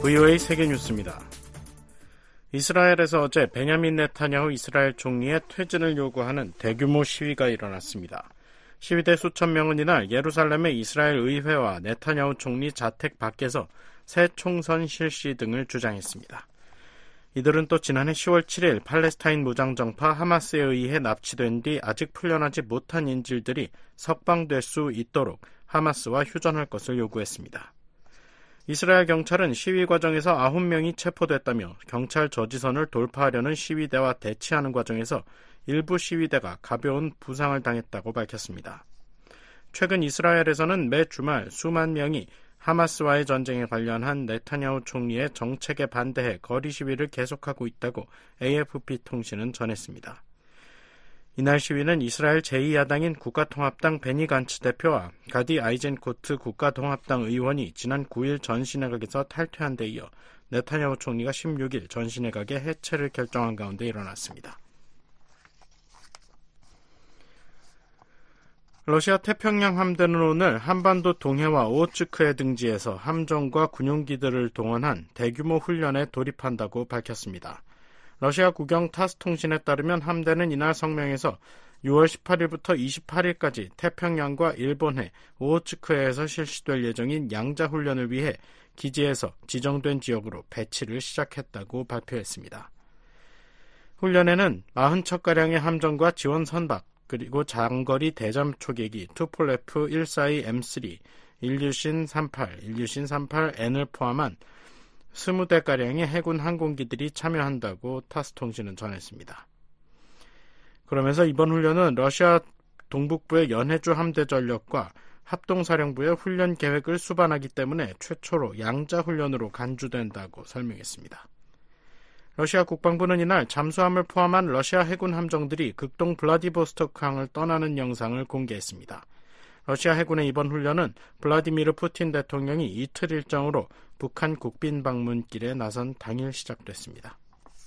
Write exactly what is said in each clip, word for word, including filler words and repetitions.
브이오에이 세계뉴스입니다. 이스라엘에서 어제 베냐민 네타냐후 이스라엘 총리의 퇴진을 요구하는 대규모 시위가 일어났습니다. 시위대 수천 명은 이날 예루살렘의 이스라엘 의회와 네타냐후 총리 자택 밖에서 새 총선 실시 등을 주장했습니다. 이들은 또 지난해 시월 칠일 팔레스타인 무장정파 하마스에 의해 납치된 뒤 아직 풀려나지 못한 인질들이 석방될 수 있도록 하마스와 휴전할 것을 요구했습니다. 이스라엘 경찰은 시위 과정에서 아홉 명이 체포됐다며 경찰 저지선을 돌파하려는 시위대와 대치하는 과정에서 일부 시위대가 가벼운 부상을 당했다고 밝혔습니다. 최근 이스라엘에서는 매 주말 수만 명이 하마스와의 전쟁에 관련한 네타냐후 총리의 정책에 반대해 거리 시위를 계속하고 있다고 에이에프피 통신은 전했습니다. 이날 시위는 이스라엘 제이 야당인 국가통합당 베니 간츠 대표와 가디 아이젠코트 국가통합당 의원이 지난 구일 전시내각에서 탈퇴한 데 이어 네타냐후 총리가 십육일 전시내각의 해체를 결정한 가운데 일어났습니다. 러시아 태평양 함대는 오늘 한반도 동해와 오호츠크해 등지에서 함정과 군용기들을 동원한 대규모 훈련에 돌입한다고 밝혔습니다. 러시아 국영 타스 통신에 따르면 함대는 이날 성명에서 유월 십팔일부터 이십팔일까지 태평양과 일본해 오호츠크해에서 실시될 예정인 양자훈련을 위해 기지에서 지정된 지역으로 배치를 시작했다고 발표했습니다. 훈련에는 사십 척가량의 함정과 지원 선박, 그리고 장거리 대잠 초계기 투폴에프 백사십이 엠 쓰리, 일류신 삼십팔, 일류신 삼십팔 엔을 포함한 이십 대가량의 해군 항공기들이 참여한다고 타스 통신은 전했습니다. 그러면서 이번 훈련은 러시아 동북부의 연해주 함대 전력과 합동사령부의 훈련 계획을 수반하기 때문에 최초로 양자훈련으로 간주된다고 설명했습니다. 러시아 국방부는 이날 잠수함을 포함한 러시아 해군 함정들이 극동 블라디보스토크항을 떠나는 영상을 공개했습니다. 러시아 해군의 이번 훈련은 블라디미르 푸틴 대통령이 이틀 일정으로 북한 국빈 방문길에 나선 당일 시작됐습니다.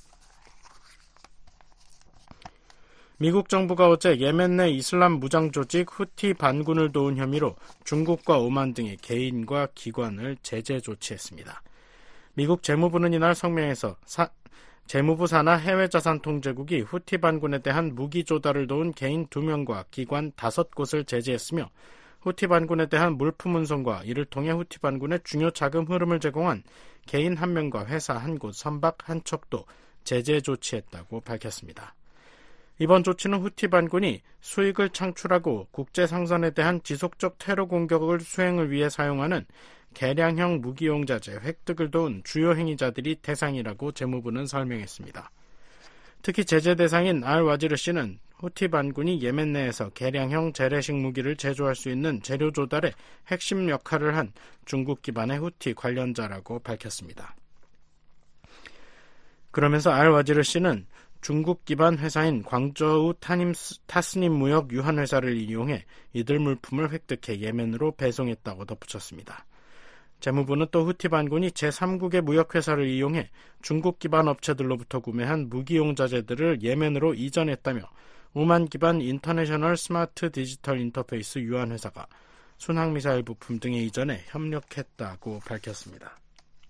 미국 정부가 어제 예멘 내 이슬람 무장 조직 후티 반군을 도운 혐의로 중국과 오만 등의 개인과 기관을 제재 조치했습니다. 미국 재무부는 이날 성명에서 사, 재무부 산하 해외자산통제국이 후티 반군에 대한 무기 조달을 도운 개인 두 명과 기관 다섯 곳을 제재했으며 후티 반군에 대한 물품 운송과 이를 통해 후티 반군의 중요 자금 흐름을 제공한 개인 한 명과 회사 한 곳, 선박 한 척도 제재 조치했다고 밝혔습니다. 이번 조치는 후티 반군이 수익을 창출하고 국제 상선에 대한 지속적 테러 공격을 수행을 위해 사용하는 개량형 무기용자재 획득을 도운 주요 행위자들이 대상이라고 재무부는 설명했습니다. 특히 제재 대상인 알-와지르 씨는 후티 반군이 예멘 내에서 개량형 재래식 무기를 제조할 수 있는 재료 조달에 핵심 역할을 한 중국 기반의 후티 관련자라고 밝혔습니다. 그러면서 알-와지르 씨는 중국 기반 회사인 광저우 타님, 타스님 무역 유한회사를 이용해 이들 물품을 획득해 예멘으로 배송했다고 덧붙였습니다. 재무부는 또 후티 반군이 제삼국의 무역회사를 이용해 중국 기반 업체들로부터 구매한 무기용자재들을 예멘으로 이전했다며 오만 기반 인터내셔널 스마트 디지털 인터페이스 유한회사가 순항미사일 부품 등의 이전에 협력했다고 밝혔습니다.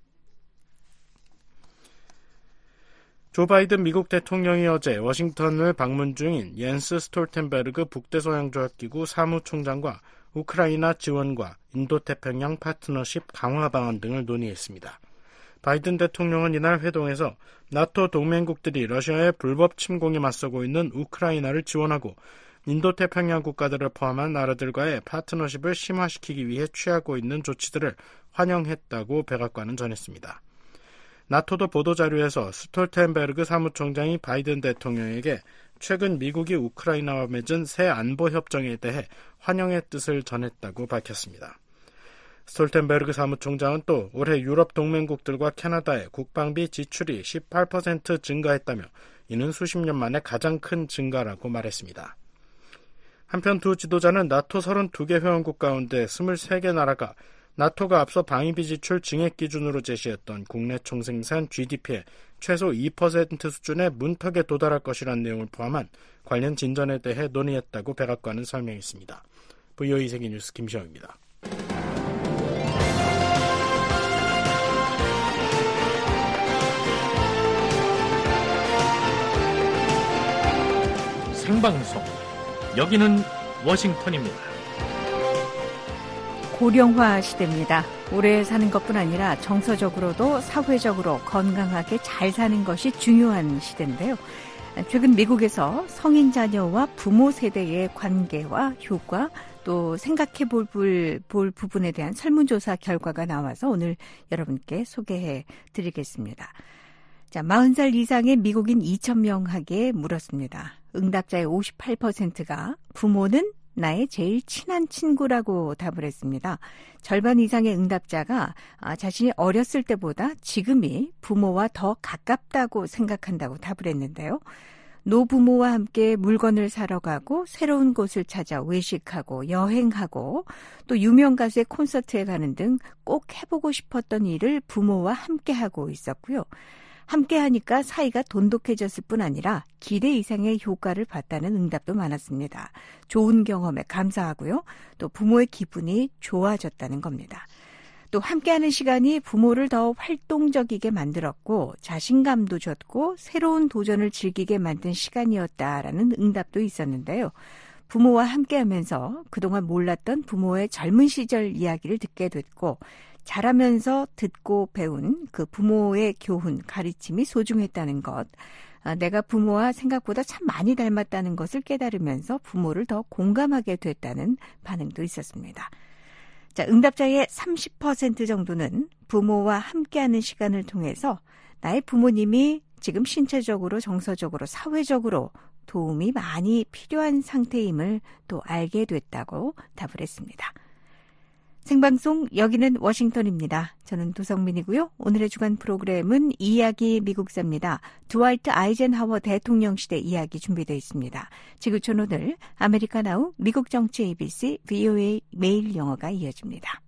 조 바이든 미국 대통령이 어제 워싱턴을 방문 중인 옌스 스톨텐베르그 북대서양조약기구 사무총장과 우크라이나 지원과 인도태평양 파트너십 강화 방안 등을 논의했습니다. 바이든 대통령은 이날 회동에서 나토 동맹국들이 러시아의 불법 침공에 맞서고 있는 우크라이나를 지원하고 인도태평양 국가들을 포함한 나라들과의 파트너십을 심화시키기 위해 취하고 있는 조치들을 환영했다고 백악관은 전했습니다. 나토도 보도자료에서 스톨텐베르그 사무총장이 바이든 대통령에게 최근 미국이 우크라이나와 맺은 새 안보협정에 대해 환영의 뜻을 전했다고 밝혔습니다. 스톨텐베르그 사무총장은 또 올해 유럽 동맹국들과 캐나다의 국방비 지출이 십팔 퍼센트 증가했다며 이는 수십 년 만에 가장 큰 증가라고 말했습니다. 한편 두 지도자는 나토 서른두 개 회원국 가운데 스물세 개 나라가 나토가 앞서 방위비 지출 증액 기준으로 제시했던 국내 총생산 지디피의 최소 이 퍼센트 수준의 문턱에 도달할 것이라는 내용을 포함한 관련 진전에 대해 논의했다고 백악관은 설명했습니다. 브이오에이 세계뉴스 김시영입니다. 생방송. 여기는 워싱턴입니다. 고령화 시대입니다. 오래 사는 것뿐 아니라 정서적으로도 사회적으로 건강하게 잘 사는 것이 중요한 시대인데요. 최근 미국에서 성인 자녀와 부모 세대의 관계와 효과, 또 생각해 볼, 볼 부분에 대한 설문조사 결과가 나와서 오늘 여러분께 소개해 드리겠습니다. 자, 마흔 살 이상의 미국인 이천 명에게 물었습니다. 응답자의 오십팔 퍼센트가 부모는 나의 제일 친한 친구라고 답을 했습니다. 절반 이상의 응답자가 자신이 어렸을 때보다 지금이 부모와 더 가깝다고 생각한다고 답을 했는데요. 노부모와 함께 물건을 사러 가고 새로운 곳을 찾아 외식하고 여행하고 또 유명 가수의 콘서트에 가는 등 꼭 해보고 싶었던 일을 부모와 함께 하고 있었고요. 함께 하니까 사이가 돈독해졌을 뿐 아니라 기대 이상의 효과를 봤다는 응답도 많았습니다. 좋은 경험에 감사하고요. 또 부모의 기분이 좋아졌다는 겁니다. 또 함께하는 시간이 부모를 더 활동적이게 만들었고 자신감도 줬고 새로운 도전을 즐기게 만든 시간이었다라는 응답도 있었는데요. 부모와 함께하면서 그동안 몰랐던 부모의 젊은 시절 이야기를 듣게 됐고 자라면서 듣고 배운 그 부모의 교훈, 가르침이 소중했다는 것. 내가 부모와 생각보다 참 많이 닮았다는 것을 깨달으면서 부모를 더 공감하게 됐다는 반응도 있었습니다. 자, 응답자의 삼십 퍼센트 정도는 부모와 함께하는 시간을 통해서 나의 부모님이 지금 신체적으로, 정서적으로, 사회적으로 도움이 많이 필요한 상태임을 또 알게 됐다고 답을 했습니다. 생방송 여기는 워싱턴입니다. 저는 도성민이고요. 오늘의 주간 프로그램은 이야기 미국사입니다. 드와이트 아이젠하워 대통령 시대 이야기 준비되어 있습니다. 지구촌 오늘 아메리카 나우 미국 정치 에이비씨 브이오에이 매일 영어가 이어집니다.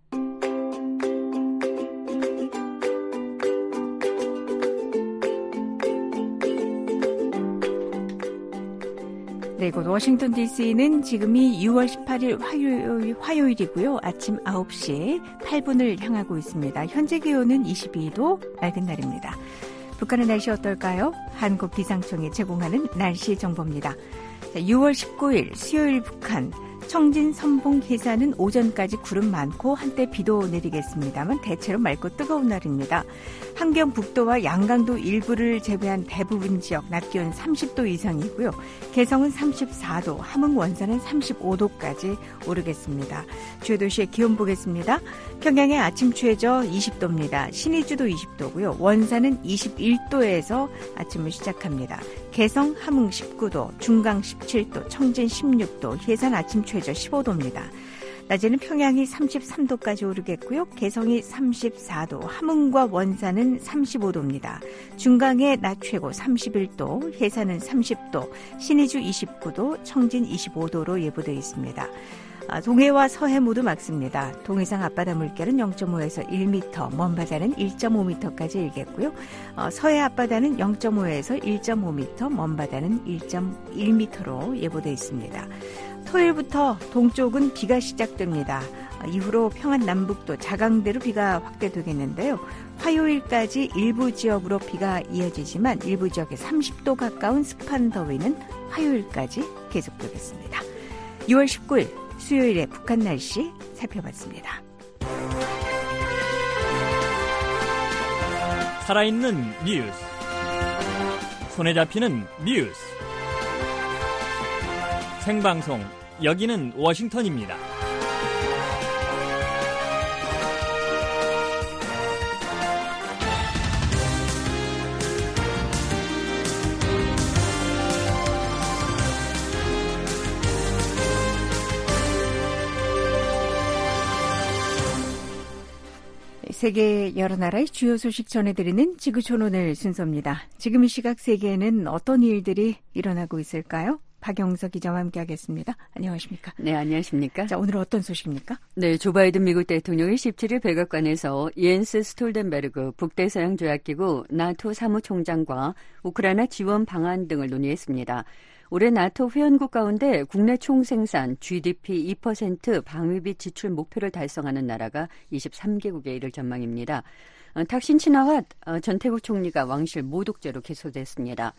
네, 이곳 워싱턴 디씨는 지금이 유월 십팔일 화요일, 화요일이고요. 아침 아홉 시 팔 분을 향하고 있습니다. 현재 기온은 이십이 도, 맑은 날입니다. 북한의 날씨 어떨까요? 한국 기상청이 제공하는 날씨 정보입니다. 자, 유월 십구일 수요일 북한 청진 선봉 해상은 오전까지 구름 많고 한때 비도 내리겠습니다만 대체로 맑고 뜨거운 날입니다. 함경 북도와 양강도 일부를 제외한 대부분 지역 낮 기온 삼십 도 이상이고요. 개성은 삼십사 도, 함흥 원산은 삼십오 도까지 오르겠습니다. 주요 도시의 기온 보겠습니다. 평양의 아침 최저 이십 도입니다. 신의주도 이십 도고요. 원산은 이십일 도에서 아침을 시작합니다. 개성, 함흥 십구 도, 중강 십칠 도, 청진 십육 도, 해산 아침 최저 십오 도입니다. 낮에는 평양이 삼십삼 도까지 오르겠고요. 개성이 삼십사 도, 함흥과 원산은 삼십오 도입니다. 중강의 낮 최고 삼십일 도, 해산은 삼십 도, 신의주 이십구 도, 청진 이십오 도로 예보되어 있습니다. 동해와 서해 모두 맑습니다. 동해상 앞바다 물결은 영 점 오에서 일 미터, 먼바다는 일 점 오 미터까지 일겠고요. 서해 앞바다는 영 점 오에서 일 점 오 미터, 먼바다는 일 점 일 미터로 예보되어 있습니다. 토요일부터 동쪽은 비가 시작됩니다. 이후로 평안 남북도 자강대로 비가 확대되겠는데요. 화요일까지 일부 지역으로 비가 이어지지만 일부 지역에 삼십 도 가까운 습한 더위는 화요일까지 계속되겠습니다. 유월 십구일 수요일에 북한 날씨 살펴봤습니다. 살아있는 뉴스, 손에 잡히는 뉴스, 생방송 여기는 워싱턴입니다. 세계 여러 나라의 주요 소식 전해드리는 지구촌 오늘 순서입니다. 지금 이 시각 세계에는 어떤 일들이 일어나고 있을까요? 박영석 기자와 함께하겠습니다. 안녕하십니까? 네, 안녕하십니까? 자, 오늘 어떤 소식입니까? 네, 조 바이든 미국 대통령이 십칠일 백악관에서 옌스 스톨텐베르그 북대서양조약기구 나토 사무총장과 우크라이나 지원 방안 등을 논의했습니다. 올해 나토 회원국 가운데 국내 총생산 지디피 이 퍼센트 방위비 지출 목표를 달성하는 나라가 이십삼 개국에 이를 전망입니다. 탁신 친화와 전태국 총리가 왕실 모독죄로 기소됐습니다.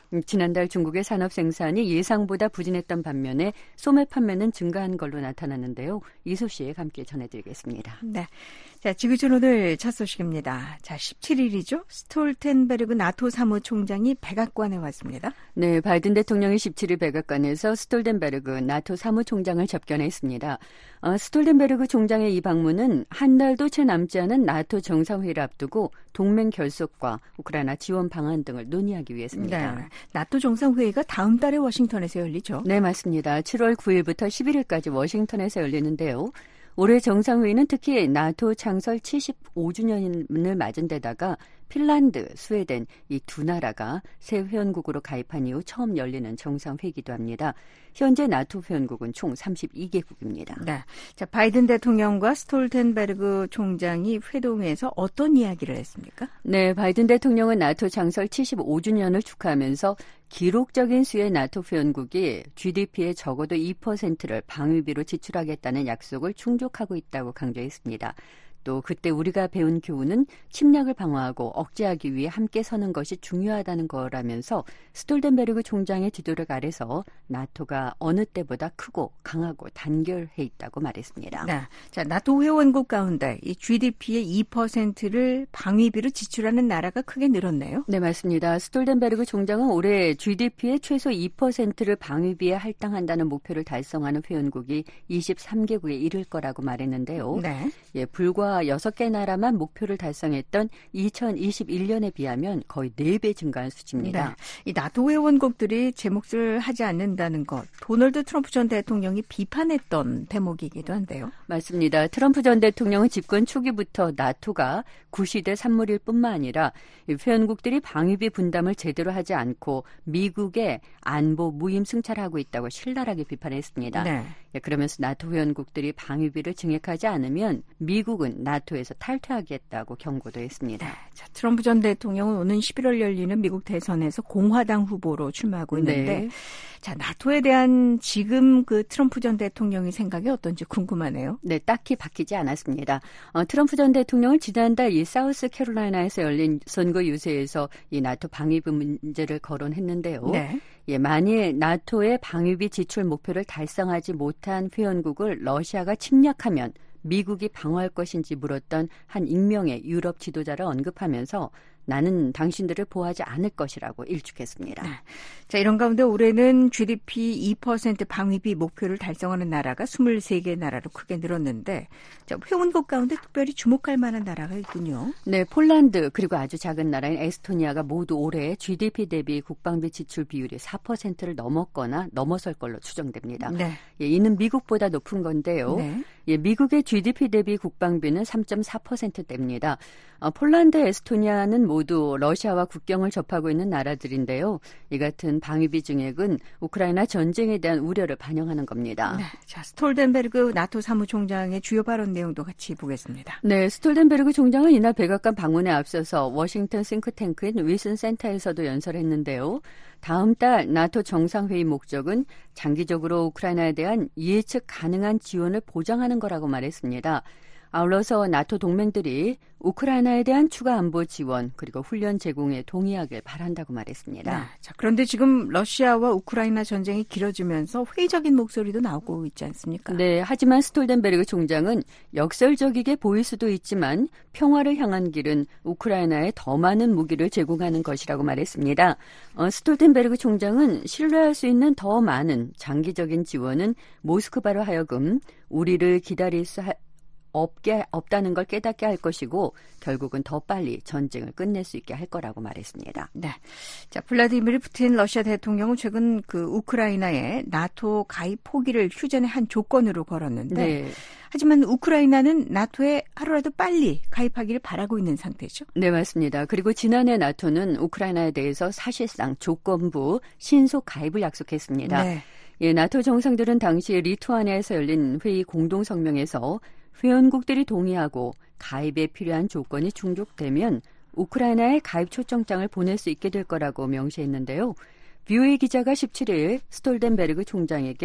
지난달 중국의 산업 생산이 예상보다 부진했던 반면에 소매 판매는 증가한 걸로 나타났는데요. 이 소식 함께 전해드리겠습니다. 네. 자, 지구촌 오늘 첫 소식입니다. 자, 십칠 일이죠. 스톨텐베르그 나토 사무총장이 백악관에 왔습니다. 네, 바이든 대통령이 십칠 일 백악관에서 스톨텐베르그 나토 사무총장을 접견했습니다. 어, 스톨텐베르그 총장의 이 방문은 한 달도 채 남지 않은 나토 정상회의를 앞두고 동맹 결속과 우크라이나 지원 방안 등을 논의하기 위해서입니다. 네, 나토 정상회의가 다음 달에 워싱턴에서 열리죠? 네, 맞습니다. 칠월 구일부터 십일일까지 워싱턴에서 열리는데요. 올해 정상회의는 특히 나토 창설 칠십오 주년을 맞은 데다가 핀란드, 스웨덴 이 두 나라가 새 회원국으로 가입한 이후 처음 열리는 정상회의이기도 합니다. 현재 나토 회원국은 총 삼십이 개국입니다. 네. 자, 바이든 대통령과 스톨텐베르그 총장이 회동에서 어떤 이야기를 했습니까? 네, 바이든 대통령은 나토 창설 칠십오 주년을 축하하면서 기록적인 수의 나토 회원국이 지디피의 적어도 이 퍼센트를 방위비로 지출하겠다는 약속을 충족하고 있다고 강조했습니다. 또 그때 우리가 배운 교훈은 침략을 방어하고 억제하기 위해 함께 서는 것이 중요하다는 거라면서 스톨텐베르그 총장의 지도력 아래서 나토가 어느 때보다 크고 강하고 단결해 있다고 말했습니다. 네. 자, 나토 회원국 가운데 이 지디피의 이 퍼센트를 방위비로 지출하는 나라가 크게 늘었네요. 네, 맞습니다. 스톨텐베르그 총장은 올해 지디피의 최소 이 퍼센트를 방위비에 할당한다는 목표를 달성하는 회원국이 이십삼 개국에 이를 거라고 말했는데요. 네. 예, 불과 여섯 개 나라만 목표를 달성했던 이천이십일 년에 비하면 거의 네 배 증가한 수치입니다. 네. 이 나토 회원국들이 제 몫을 하지 않는다는 것, 도널드 트럼프 전 대통령이 비판했던 대목이기도 한데요. 맞습니다. 트럼프 전 대통령은 집권 초기부터 나토가 구시대 산물일 뿐만 아니라 회원국들이 방위비 분담을 제대로 하지 않고 미국의 안보 무임 승차하고 있다고 신랄하게 비판했습니다. 네. 예, 그러면서 나토 회원국들이 방위비를 증액하지 않으면 미국은 나토에서 탈퇴하겠다고 경고도 했습니다. 네. 자, 트럼프 전 대통령은 오는 십일월 열리는 미국 대선에서 공화당 후보로 출마하고 있는데 네. 자, 나토에 대한 지금 그 트럼프 전 대통령의 생각이 어떤지 궁금하네요. 네, 딱히 바뀌지 않았습니다. 어, 트럼프 전 대통령은 지난달 이 사우스 캐롤라이나에서 열린 선거 유세에서 이 나토 방위비 문제를 거론했는데요. 네. 예, 만일 나토의 방위비 지출 목표를 달성하지 못한 회원국을 러시아가 침략하면 미국이 방어할 것인지 물었던 한 익명의 유럽 지도자를 언급하면서 나는 당신들을 보호하지 않을 것이라고 일축했습니다. 네. 자, 이런 가운데 올해는 지디피 이 퍼센트 방위비 목표를 달성하는 나라가 이십삼 개 나라로 크게 늘었는데 자, 회원국 가운데 특별히 주목할 만한 나라가 있군요. 네, 폴란드 그리고 아주 작은 나라인 에스토니아가 모두 올해 지디피 대비 국방비 지출 비율이 사 퍼센트를 넘었거나 넘어설 걸로 추정됩니다. 네. 예, 이는 미국보다 높은 건데요. 네. 예, 미국의 지디피 대비 국방비는 삼 점 사 퍼센트대입니다. 어, 폴란드, 에스토니아는 모두 러시아와 국경을 접하고 있는 나라들인데요. 이 같은 방위비 증액은 우크라이나 전쟁에 대한 우려를 반영하는 겁니다. 네. 자, 스톨텐베르그 나토 사무총장의 주요 발언 내용도 같이 보겠습니다. 네, 스톨텐베르그 총장은 이날 백악관 방문에 앞서서 워싱턴 싱크탱크인 윌슨 센터에서도 연설했는데요. 다음 달 나토 정상회의 목적은 장기적으로 우크라이나에 대한 예측 가능한 지원을 보장하는 거라고 말했습니다. 아울러서 나토 동맹들이 우크라이나에 대한 추가 안보 지원 그리고 훈련 제공에 동의하길 바란다고 말했습니다. 네. 자, 그런데 지금 러시아와 우크라이나 전쟁이 길어지면서 회의적인 목소리도 나오고 있지 않습니까? 네, 하지만 스톨텐베르그 총장은 역설적이게 보일 수도 있지만 평화를 향한 길은 우크라이나에 더 많은 무기를 제공하는 것이라고 말했습니다. 어, 스톨텐베르그 총장은 신뢰할 수 있는 더 많은 장기적인 지원은 모스크바로 하여금 우리를 기다릴 수 하, 없게, 없다는 걸 깨닫게 할 것이고 결국은 더 빨리 전쟁을 끝낼 수 있게 할 거라고 말했습니다. 네. 자, 블라디미르 푸틴 러시아 대통령은 최근 그 우크라이나의 나토 가입 포기를 휴전의 한 조건으로 걸었는데 네. 하지만 우크라이나는 나토에 하루라도 빨리 가입하기를 바라고 있는 상태죠. 네, 맞습니다. 그리고 지난해 나토는 우크라이나에 대해서 사실상 조건부 신속 가입을 약속했습니다. 네. 예, 나토 정상들은 당시 리투아니아에서 열린 회의 공동성명에서 회원국들이 동의하고 가입에 필요한 조건이 충족되면 우크라이나에 가입 초청장을 보낼 수 있게 될 거라고 명시했는데요. 비오에이 기자가 십칠 일 스톨텐베르그 총장에게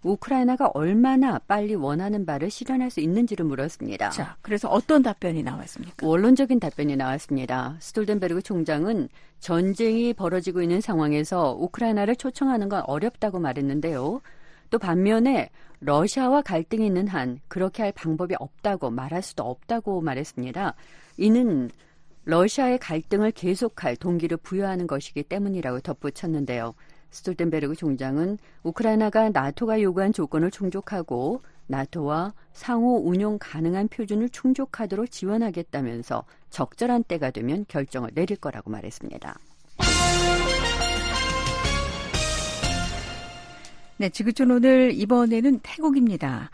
우크라이나가 얼마나 빨리 원하는 바를 실현할 수 있는지를 물었습니다. 자, 그래서 어떤 답변이 나왔습니까? 원론적인 답변이 나왔습니다. 스톨텐베르그 총장은 전쟁이 벌어지고 있는 상황에서 우크라이나를 초청하는 건 어렵다고 말했는데요. 또 반면에 러시아와 갈등이 있는 한 그렇게 할 방법이 없다고 말할 수도 없다고 말했습니다. 이는 러시아의 갈등을 계속할 동기를 부여하는 것이기 때문이라고 덧붙였는데요. 스톨텐베르그 총장은 우크라이나가 나토가 요구한 조건을 충족하고 나토와 상호 운용 가능한 표준을 충족하도록 지원하겠다면서 적절한 때가 되면 결정을 내릴 거라고 말했습니다. 네, 지구촌 오늘 이번에는 태국입니다.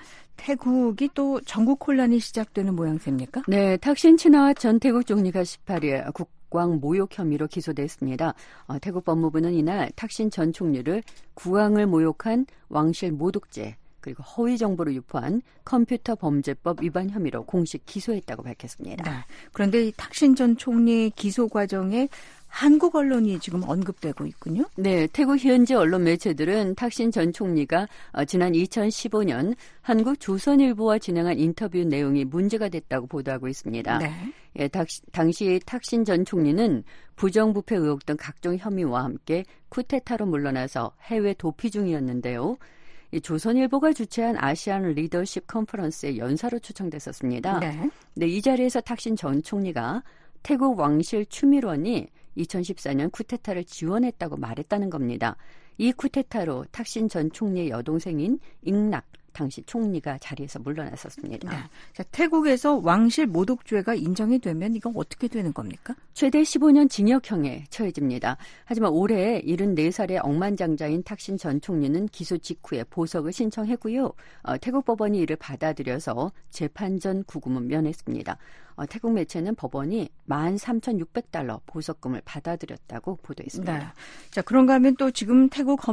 태국이 또 전국 혼란이 시작되는 모양새입니까? 네, 탁신 치나왓 전 태국 총리가 십팔 일 국왕 모욕 혐의로 기소됐습니다. 어, 태국 법무부는 이날 탁신 전 총리를 국왕을 모욕한 왕실 모독죄 그리고 허위 정보를 유포한 컴퓨터 범죄법 위반 혐의로 공식 기소했다고 밝혔습니다. 네, 그런데 이 탁신 전 총리 기소 과정에 한국 언론이 지금 언급되고 있군요. 네, 태국 현지 언론 매체들은 탁신 전 총리가 지난 이천십오 년 한국 조선일보와 진행한 인터뷰 내용이 문제가 됐다고 보도하고 있습니다. 네. 예, 당시 탁신 전 총리는 부정부패 의혹 등 각종 혐의와 함께 쿠데타로 물러나서 해외 도피 중이었는데요. 이 조선일보가 주최한 아시안 리더십 컨퍼런스에 연사로 초청됐었습니다. 네. 네, 이 자리에서 탁신 전 총리가 태국 왕실 추밀원이 이천십사 년 쿠데타를 지원했다고 말했다는 겁니다. 이 쿠데타로 탁신 전 총리의 여동생인 잉락 당시 총리가 자리에서 물러났었습니다. 네. 자, 태국에서 왕실 모독죄가 인정이 되면 이건 어떻게 되는 겁니까? 최대 십오 년 징역형에 처해집니다. 하지만 올해 일흔네 살의 억만장자인 탁신 전 총리는 기소 직후에 보석을 신청했고요. 어, 태국 법원이 이를 받아들여서 재판 전 구금은 면했습니다. 어, 태국 매체는 법원이 만 삼천육백 달러 보석금을 받아들였다고 보도했습니다. 네. 자, 그런가 하면 또 지금 태국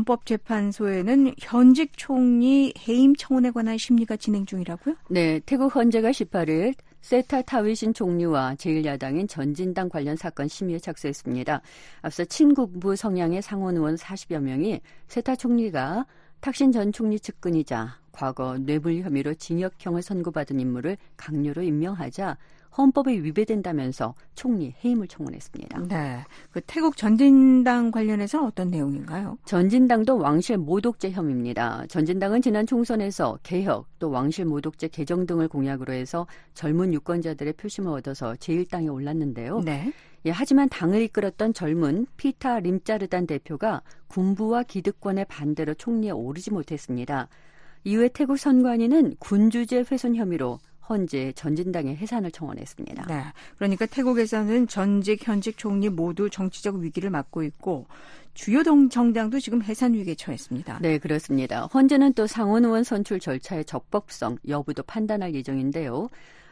헌법재판소에는 현직 총리 해임 청원에 관한 심리가 진행 중이라고요? 네, 태국 헌재가 십팔 일 세타 타위신 총리와 제일 야당인 전진당 관련 사건 심의에 착수했습니다. 앞서 친국부 성향의 상원 의원 사십여 명이 세타 총리가 탁신 전 총리 측근이자 과거 뇌물 혐의로 징역형을 선고받은 인물을 강요로 임명하자 헌법에 위배된다면서 총리 해임을 청원했습니다. 네, 그 태국 전진당 관련해서 어떤 내용인가요? 전진당도 왕실 모독죄 혐의입니다. 전진당은 지난 총선에서 개혁 또 왕실 모독죄 개정 등을 공약으로 해서 젊은 유권자들의 표심을 얻어서 제일 당에 올랐는데요. 네. 예, 하지만 당을 이끌었던 젊은 피타 림짜르단 대표가 군부와 기득권의 반대로 총리에 오르지 못했습니다. 이후에 태국 선관위는 군주제 훼손 혐의로 헌재 전진당의 해산을 청원했습니다. 네, 그러니까 태국에서는 전직, 현직 총리 모두 정치적 위기를 맞고 있고 주요 정당도 지금 해산 위기에 처했습니다. 네, 그렇습니다. 헌재는 또 상원 의원 선출 절차의 적법성 여부도 판단할 예정인데요.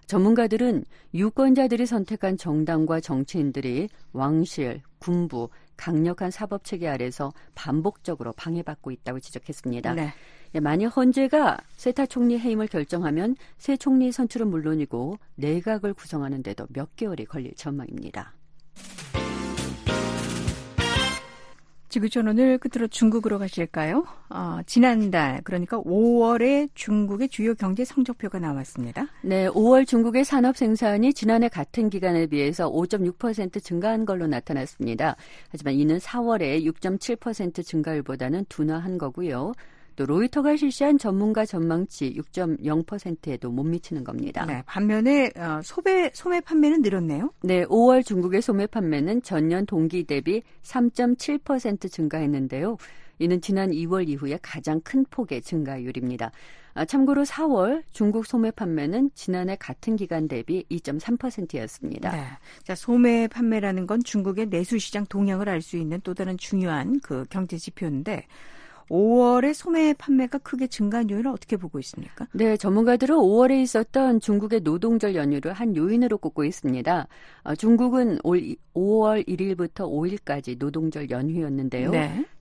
전문가들은 유권자들이 선택한 정당과 정치인들이 왕실, 군부, 강력한 사법체계 아래서 반복적으로 방해받고 있다고 지적했습니다. 네. 만약 헌재가 세타 총리 해임을 결정하면 새 총리 선출은 물론이고 내각을 구성하는 데도 몇 개월이 걸릴 전망입니다. 지구촌 오늘 끝으로 중국으로 가실까요? 어, 지난달 그러니까 오월에 중국의 주요 경제 성적표가 나왔습니다. 네, 오월 중국의 산업 생산이 지난해 같은 기간에 비해서 오 점 육 퍼센트 증가한 걸로 나타났습니다. 하지만 이는 사월에 육 점 칠 퍼센트 증가율보다는 둔화한 거고요. 또 로이터가 실시한 전문가 전망치 육 점 영 퍼센트에도 못 미치는 겁니다. 네, 반면에 어, 소매, 소매 판매는 늘었네요. 네, 오월 중국의 소매 판매는 전년 동기 대비 삼 점 칠 퍼센트 증가했는데요. 이는 지난 이월 이후에 가장 큰 폭의 증가율입니다. 아, 참고로 사월 중국 소매 판매는 지난해 같은 기간 대비 이 점 삼 퍼센트였습니다. 네, 자, 소매 판매라는 건 중국의 내수 시장 동향을 알 수 있는 또 다른 중요한 그 경제 지표인데 오월에 소매 판매가 크게 증가한 요인을 어떻게 보고 있습니까? 네, 전문가들은 오월에 있었던 중국의 노동절 연휴를 한 요인으로 꼽고 있습니다. 어, 중국은 올 오월 일 일부터 오 일까지 노동절 연휴였는데요. 네.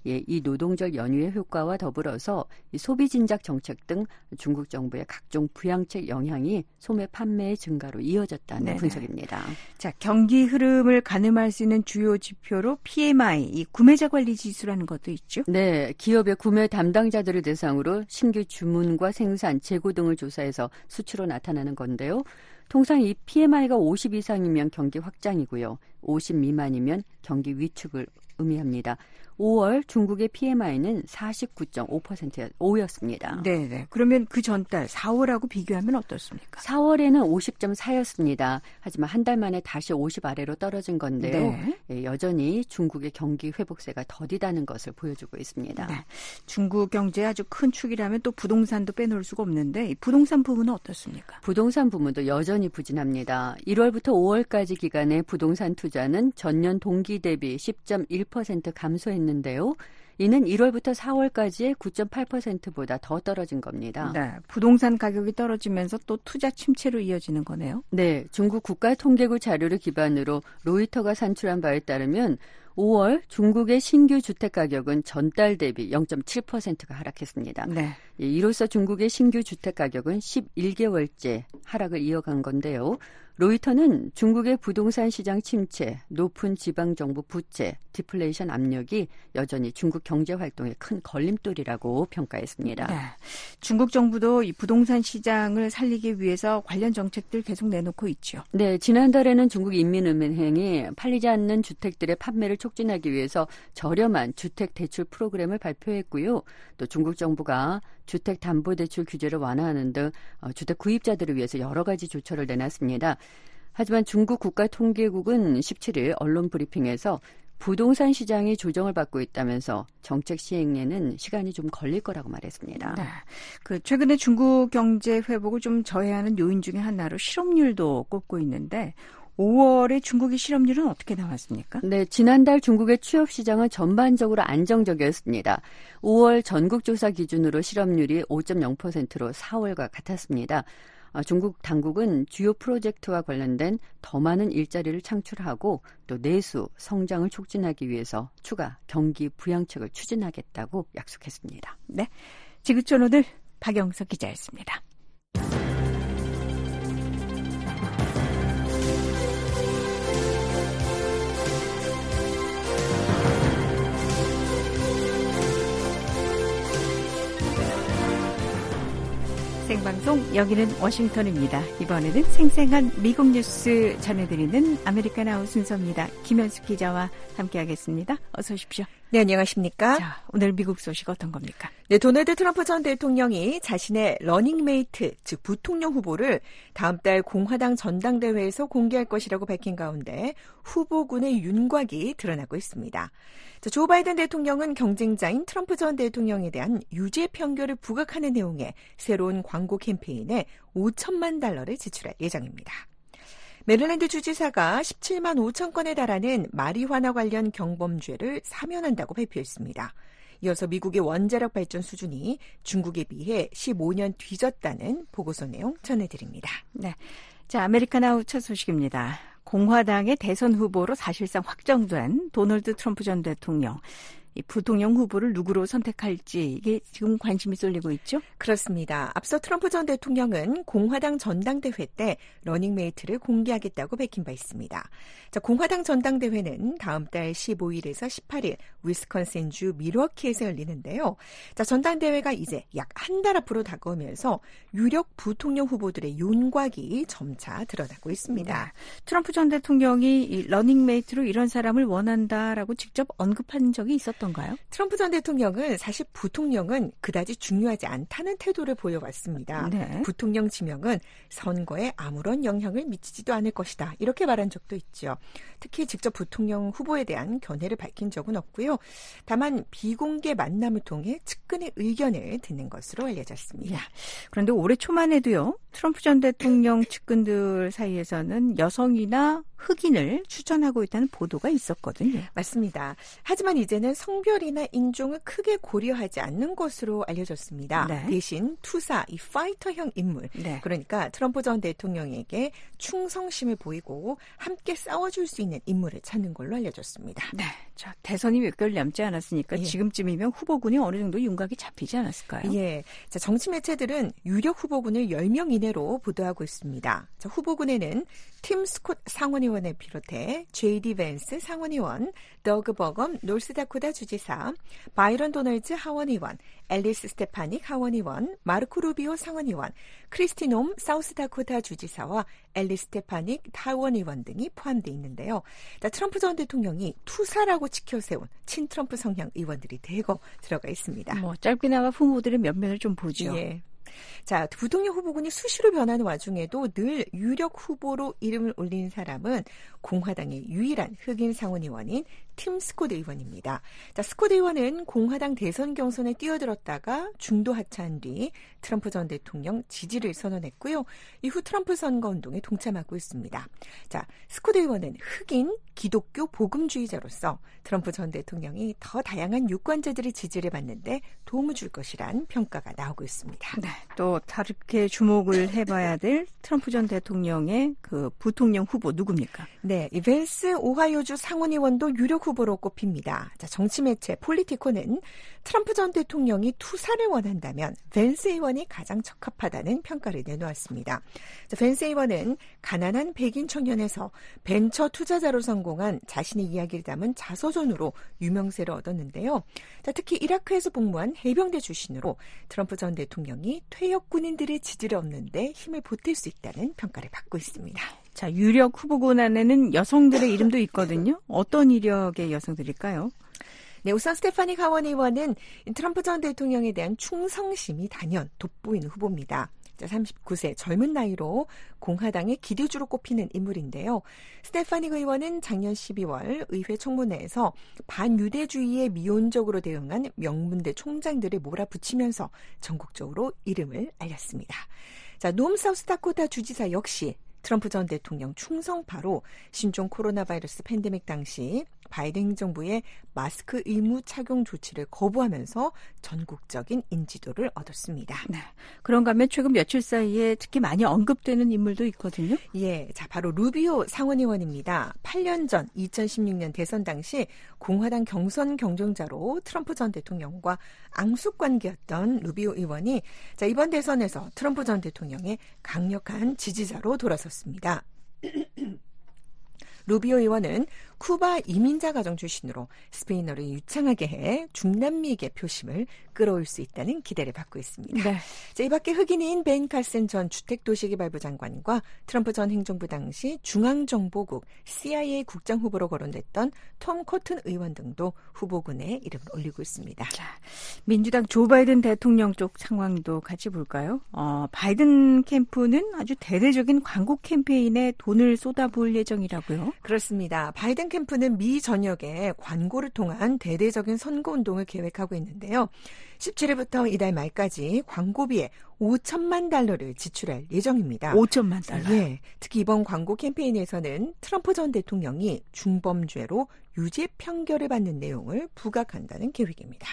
예, 이 노동절 연휴의 효과와 더불어서 이 소비 진작 정책 등 중국 정부의 각종 부양책 영향이 소매 판매의 증가로 이어졌다는 네네. 분석입니다. 자, 경기 흐름을 가늠할 수 있는 주요 지표로 피엠아이, 이 구매자 관리 지수라는 것도 있죠? 네, 기업의 구매 담당자들을 대상으로 신규 주문과 생산, 재고 등을 조사해서 수치로 나타나는 건데요. 통상 이 피엠아이가 오십 이상이면 경기 확장이고요. 오십 미만이면 경기 위축을 의미합니다. 오월 중국의 피엠아이는 사십구 점 오 퍼센트였습니다. 네네. 그러면 그 전달 사월하고 비교하면 어떻습니까? 사월에는 오십 점 사였습니다. 하지만 한 달 만에 다시 오십 아래로 떨어진 건데요. 네. 예, 여전히 중국의 경기 회복세가 더디다는 것을 보여주고 있습니다. 네. 중국 경제의 아주 큰 축이라면 또 부동산도 빼놓을 수가 없는데 이 부동산 부문은 어떻습니까? 부동산 부문도 여전히 부진합니다. 일월부터 오월까지 기간에 부동산 투자는 전년 동기 대비 십 점 일 퍼센트 감소했는데요. 이는 일월부터 사월까지의 구 점 팔 퍼센트보다 더 떨어진 겁니다. 네, 부동산 가격이 떨어지면서 또 투자 침체로 이어지는 거네요. 네, 중국 국가통계국 자료를 기반으로 로이터가 산출한 바에 따르면 오월 중국의 신규 주택 가격은 전달 대비 영 점 칠 퍼센트가 하락했습니다. 네. 이로써 중국의 신규 주택 가격은 십일 개월째 하락을 이어간 건데요. 로이터는 중국의 부동산 시장 침체, 높은 지방정부 부채, 디플레이션 압력이 여전히 중국 경제 활동의 큰 걸림돌이라고 평가했습니다. 네. 중국 정부도 이 부동산 시장을 살리기 위해서 관련 정책들 계속 내놓고 있죠. 네, 지난달에는 중국 인민은행이 팔리지 않는 주택들의 판매를 촉진하기 위해서 저렴한 주택 대출 프로그램을 발표했고요. 또 중국 정부가 주택담보대출 규제를 완화하는 등 주택 구입자들을 위해서 여러 가지 조처를 내놨습니다. 하지만 중국 국가통계국은 십칠 일 언론 브리핑에서 부동산 시장이 조정을 받고 있다면서 정책 시행에는 시간이 좀 걸릴 거라고 말했습니다. 네. 그 최근에 중국 경제 회복을 좀 저해하는 요인 중에 하나로 실업률도 꼽고 있는데 오월에 중국의 실업률은 어떻게 나왔습니까? 네, 지난달 중국의 취업 시장은 전반적으로 안정적이었습니다. 오월 전국 조사 기준으로 실업률이 오 점 영 퍼센트로 사월과 같았습니다. 중국 당국은 주요 프로젝트와 관련된 더 많은 일자리를 창출하고 또 내수, 성장을 촉진하기 위해서 추가 경기 부양책을 추진하겠다고 약속했습니다. 네, 지구촌 오늘 박영석 기자였습니다. 생방송 여기는 워싱턴입니다. 이번에는 생생한 미국 뉴스 전해드리는 아메리칸 아웃 순서입니다. 김현숙 기자와 함께하겠습니다. 어서 오십시오. 네, 안녕하십니까? 자, 오늘 미국 소식 어떤 겁니까? 네, 도널드 트럼프 전 대통령이 자신의 러닝메이트, 즉 부통령 후보를 다음 달 공화당 전당대회에서 공개할 것이라고 밝힌 가운데 후보군의 윤곽이 드러나고 있습니다. 자, 조 바이든 대통령은 경쟁자인 트럼프 전 대통령에 대한 유죄 판결을 부각하는 내용의 새로운 광고 캠페인에 오천만 달러를 지출할 예정입니다. 메릴랜드 주지사가 십칠만 오천 건에 달하는 마리화나 관련 경범죄를 사면한다고 발표했습니다. 이어서 미국의 원자력 발전 수준이 중국에 비해 십오 년 뒤졌다는 보고서 내용 전해드립니다. 네, 자, 아메리칸 아웃 첫 소식입니다. 공화당의 대선 후보로 사실상 확정된 도널드 트럼프 전 대통령. 이 부통령 후보를 누구로 선택할지 이게 지금 관심이 쏠리고 있죠? 그렇습니다. 앞서 트럼프 전 대통령은 공화당 전당대회 때 러닝메이트를 공개하겠다고 밝힌 바 있습니다. 자, 공화당 전당대회는 다음 달 십오 일에서 십팔 일 위스콘신주 밀워키에서 열리는데요. 자, 전당대회가 이제 약 한 달 앞으로 다가오면서 유력 부통령 후보들의 윤곽이 점차 드러나고 있습니다. 네. 트럼프 전 대통령이 이 러닝메이트로 이런 사람을 원한다라고 직접 언급한 적이 있었던 가요? 트럼프 전 대통령은 사실 부통령은 그다지 중요하지 않다는 태도를 보여왔습니다. 네. 부통령 지명은 선거에 아무런 영향을 미치지도 않을 것이다. 이렇게 말한 적도 있죠. 특히 직접 부통령 후보에 대한 견해를 밝힌 적은 없고요. 다만 비공개 만남을 통해 측 측근의 의견을 듣는 것으로 알려졌습니다. 야, 그런데 올해 초만 해도요. 트럼프 전 대통령 측근들 사이에서는 여성이나 흑인을 추천하고 있다는 보도가 있었거든요. 맞습니다. 하지만 이제는 성별이나 인종을 크게 고려하지 않는 것으로 알려졌습니다. 네. 대신 투사, 이 파이터형 인물, 네. 그러니까 트럼프 전 대통령에게 충성심을 보이고 함께 싸워줄 수 있는 인물을 찾는 걸로 알려졌습니다. 네, 자 대선이 몇 개월 남지 않았으니까 예. 지금쯤이면 후보군이 어느 정도 윤곽이 잡히지 않았을까요? 예, 자 정치 매체들은 유력 후보군을 열 명 이내로 보도하고 있습니다. 자, 후보군에는 팀 스콧 상원의원을 비롯해 제이디 벤스 상원의원, 더그 버검 노스다코타 주지사, 바이런 도널즈 하원의원, 앨리스 스테파닉 하원의원, 마르코 루비오 상원의원, 크리스티 놈 사우스다코타 주지사와 앨리스 스테파닉 하원의원 등이 포함되어 있는데요. 자, 트럼프 전 대통령이 투사라고 지켜세운 친트럼프 성향 의원들이 대거 들어가 있습니다. 뭐 짧게나마 후보들의 면면을 좀 보죠. 예. 자, 부통령 후보군이 수시로 변하는 와중에도 늘 유력 후보로 이름을 올린 사람은 공화당의 유일한 흑인 상원의원인 팀 스콧 의원입니다. 자, 스콧 의원은 공화당 대선 경선에 뛰어들었다가 중도 하차한 뒤 트럼프 전 대통령 지지를 선언했고요. 이후 트럼프 선거운동에 동참하고 있습니다. 자, 스콧 의원은 흑인 기독교 복음주의자로서 트럼프 전 대통령이 더 다양한 유권자들의 지지를 받는데 도움을 줄 것이란 평가가 나오고 있습니다. 네, 또 다르게 주목을 해봐야 될 트럼프 전 대통령의 그 부통령 후보 누굽니까? 네, 이 벤스 오하이오주 상원의원도 유력 후보로 꼽힙니다. 자, 정치 매체 폴리티코는 트럼프 전 대통령이 투사를 원한다면 벤스 의원이 가장 적합하다는 평가를 내놓았습니다. 자, 벤스 의원은 가난한 백인 청년에서 벤처 투자자로 성공한 자신의 이야기를 담은 자서전으로 유명세를 얻었는데요. 자, 특히 이라크에서 복무한 해병대 출신으로 트럼프 전 대통령이 퇴역 군인들의 지지를 얻는데 힘을 보탤 수 있다는 평가를 받고 있습니다. 자, 유력 후보군 안에는 여성들의 이름도 있거든요. 어떤 이력의 여성들일까요? 네, 우선 스테파닉 하원 의원은 트럼프 전 대통령에 대한 충성심이 단연 돋보이는 후보입니다. 삼십구 세 젊은 나이로 공화당의 기대주로 꼽히는 인물인데요. 스테파닉 의원은 작년 십이월 의회 청문회에서 반유대주의에 미온적으로 대응한 명문대 총장들을 몰아붙이면서 전국적으로 이름을 알렸습니다. 자, 놈 사우스다코타 주지사 역시 트럼프 전 대통령 충성파로 신종 코로나 바이러스 팬데믹 당시 바이든 정부의 마스크 의무 착용 조치를 거부하면서 전국적인 인지도를 얻었습니다. 네. 그런가 하면 최근 며칠 사이에 특히 많이 언급되는 인물도 있거든요. 예, 자 바로 루비오 상원의원입니다. 팔 년 전 이천십육 년 대선 당시 공화당 경선 경쟁자로 트럼프 전 대통령과 앙숙 관계였던 루비오 의원이 자 이번 대선에서 트럼프 전 대통령의 강력한 지지자로 돌아섰습니다. 루비오 의원은 쿠바 이민자 가정 출신으로 스페인어를 유창하게 해 중남미계 표심을 끌어올 수 있다는 기대를 받고 있습니다. 네. 자, 이 밖에 흑인인 벤 칼슨 전 주택도시개발부 장관과 트럼프 전 행정부 당시 중앙정보국 씨아이에이 국장 후보로 거론됐던 톰 코튼 의원 등도 후보군에 이름을 올리고 있습니다. 자, 민주당 조 바이든 대통령 쪽 상황도 같이 볼까요? 어, 바이든 캠프는 아주 대대적인 광고 캠페인에 돈을 쏟아부을 예정이라고요? 그렇습니다. 바이든 캠프는 미 전역에 광고를 통한 대대적인 선거운동을 계획하고 있는데요. 십칠 일부터 이달 말까지 광고비에 오천만 달러를 지출할 예정입니다. 오천만 달러? 예. 특히 이번 광고 캠페인에서는 트럼프 전 대통령이 중범죄로 유죄 판결을 받는 내용을 부각한다는 계획입니다.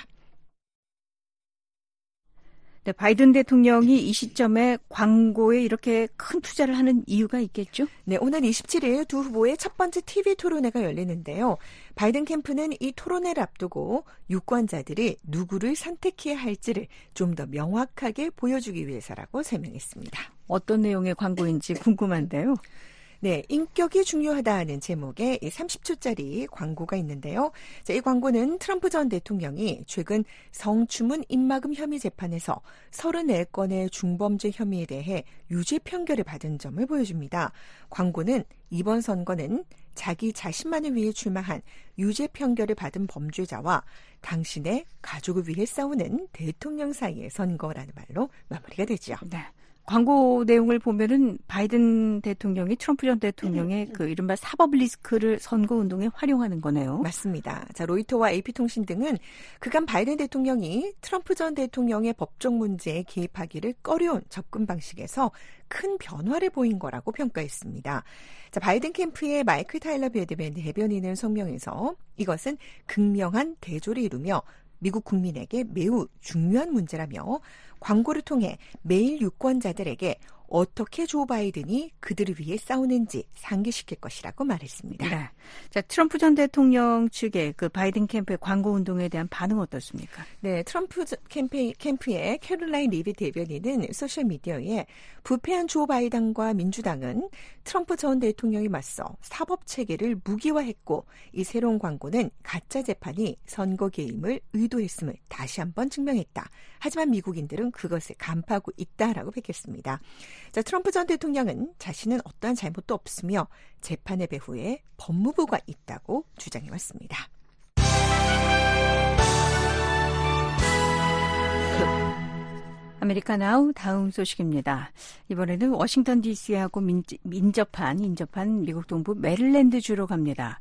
네, 바이든 대통령이 이 시점에 광고에 이렇게 큰 투자를 하는 이유가 있겠죠? 네, 오늘 이십칠 일 두 후보의 첫 번째 티비 토론회가 열리는데요. 바이든 캠프는 이 토론회를 앞두고 유권자들이 누구를 선택해야 할지를 좀 더 명확하게 보여주기 위해서라고 설명했습니다. 어떤 내용의 광고인지 궁금한데요. 네, 인격이 중요하다는 제목의 삼십 초짜리 광고가 있는데요. 자, 이 광고는 트럼프 전 대통령이 최근 성추문 입막음 혐의 재판에서 서른네 건의 중범죄 혐의에 대해 유죄 판결을 받은 점을 보여줍니다. 광고는 이번 선거는 자기 자신만을 위해 출마한 유죄 판결을 받은 범죄자와 당신의 가족을 위해 싸우는 대통령 사이의 선거라는 말로 마무리가 되죠. 네. 광고 내용을 보면은 바이든 대통령이 트럼프 전 대통령의 그 이른바 사법 리스크를 선거 운동에 활용하는 거네요. 맞습니다. 자, 로이터와 에이피통신 등은 그간 바이든 대통령이 트럼프 전 대통령의 법적 문제에 개입하기를 꺼려온 접근 방식에서 큰 변화를 보인 거라고 평가했습니다. 자, 바이든 캠프의 마이클 타일러 대변인은 성명에서 이것은 극명한 대조를 이루며 미국 국민에게 매우 중요한 문제라며 광고를 통해 매일 유권자들에게 어떻게 조 바이든이 그들을 위해 싸우는지 상기시킬 것이라고 말했습니다. 네. 자, 트럼프 전 대통령 측의 그 바이든 캠프의 광고 운동에 대한 반응 어떻습니까? 네, 트럼프 캠페, 캠프의 캐롤라인 리비 대변인은 소셜미디어에 부패한 조 바이든과 민주당은 트럼프 전 대통령이 맞서 사법 체계를 무기화했고 이 새로운 광고는 가짜 재판이 선거 개입을 의도했음을 다시 한번 증명했다. 하지만 미국인들은 그것을 간파하고 있다라고 밝혔습니다. 자, 트럼프 전 대통령은 자신은 어떠한 잘못도 없으며 재판의 배후에 법무부가 있다고 주장해왔습니다. 아메리카 나우 다음 소식입니다. 이번에는 워싱턴 디씨하고 민접한, 인접한 미국 동부 메릴랜드주로 갑니다.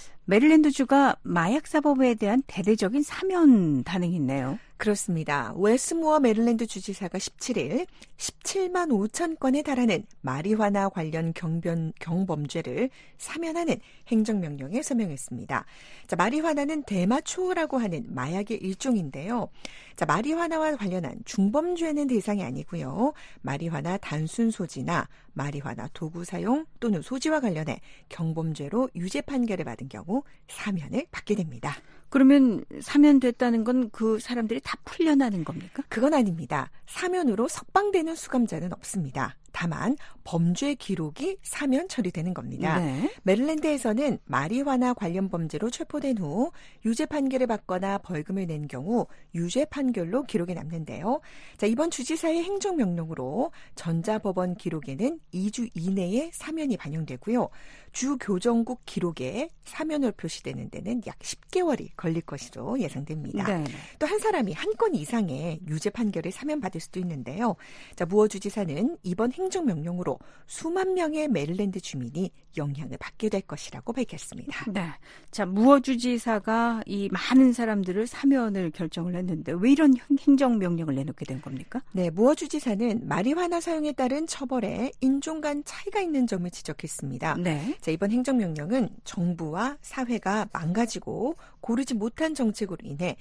메릴랜드주가 마약사법에 대한 대대적인 사면 단행했네요. 그렇습니다. 웨스무어 메릴랜드 주지사가 십칠일 십칠만 오천 건에 달하는 마리화나 관련 경변, 경범죄를 사면하는 행정명령에 서명했습니다. 자, 마리화나는 대마초라고 하는 마약의 일종인데요. 자, 마리화나와 관련한 중범죄는 대상이 아니고요. 마리화나 단순 소지나 마리화나 도구 사용 또는 소지와 관련해 경범죄로 유죄 판결을 받은 경우 사면을 받게 됩니다. 그러면 사면됐다는 건 그 사람들이 다 풀려나는 겁니까? 그건 아닙니다. 사면으로 석방되는 수감자는 없습니다. 다만 범죄 기록이 사면 처리되는 겁니다. 네. 메릴랜드에서는 마리화나 관련 범죄로 체포된 후 유죄 판결을 받거나 벌금을 낸 경우 유죄 판결로 기록에 남는데요. 자, 이번 주지사의 행정명령으로 전자법원 기록에는 이 주 이내에 사면이 반영되고요. 주 교정국 기록에 사면으로 표시되는 데는 약 십 개월이 걸릴 것으로 예상됩니다. 네. 또 한 사람이 한 건 이상의 유죄 판결을 사면받을 수도 있는데요. 자, 무어 주지사는 이번 행정명령으로 수만 명의 메릴랜드 주민이 영향을 받게 될 것이라고 밝혔습니다. 네. 자, 무어 주지사가 이 많은 사람들을 사면을 결정을 했는데 왜 이런 행정명령을 내놓게 된 겁니까? 네, 무어 주지사는 마리화나 사용에 따른 처벌에 인종 간 차이가 있는 점을 지적했습니다. 네. 자, 이번 행정명령은 정부와 사회가 망가지고 고르지 못한 정책으로 인해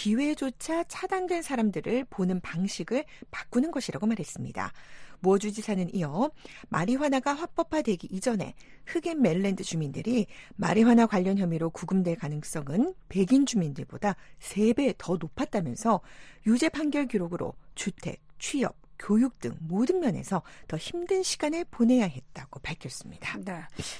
기회조차 차단된 사람들을 보는 방식을 바꾸는 것이라고 말했습니다. 무어 주지사는 이어 마리화나가 합법화되기 이전에 흑인 메릴랜드 주민들이 마리화나 관련 혐의로 구금될 가능성은 백인 주민들보다 세 배 더 높았다면서 유죄 판결 기록으로 주택, 취업, 교육 등 모든 면에서 더 힘든 시간을 보내야 했다고 밝혔습니다. 네.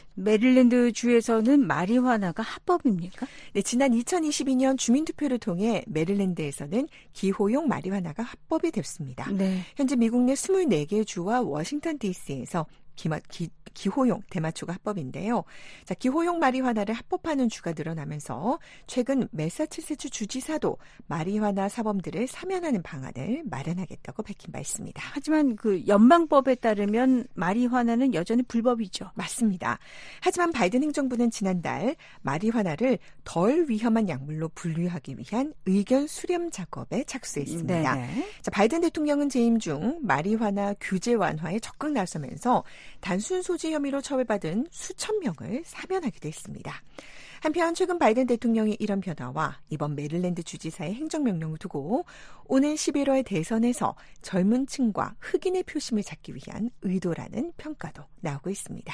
메릴랜드 주에서는 마리화나가 합법입니까? 네, 지난 이천이십이 년 주민투표를 통해 메릴랜드에서는 기호용 마리화나가 합법이 됐습니다. 네. 현재 미국 내 이십사 개 주와 워싱턴 디씨에서 기마, 기, 기호용 대마초가 합법인데요. 자, 기호용 마리화나를 합법화하는 주가 늘어나면서 최근 매사추세츠 주지사도 마리화나 사범들을 사면하는 방안을 마련하겠다고 밝힌 바 있습니다. 하지만 그 연방법에 따르면 마리화나는 여전히 불법이죠. 맞습니다. 하지만 바이든 행정부는 지난달 마리화나를 덜 위험한 약물로 분류하기 위한 의견 수렴 작업에 착수했습니다. 네네. 자, 바이든 대통령은 재임 중 마리화나 규제 완화에 적극 나서면서 단순 소지 혐의로 처벌받은 수천 명을 사면하기도 했습니다. 한편 최근 바이든 대통령의 이런 변화와 이번 메릴랜드 주지사의 행정명령을 두고 오는 십일월 대선에서 젊은 층과 흑인의 표심을 잡기 위한 의도라는 평가도 나오고 있습니다.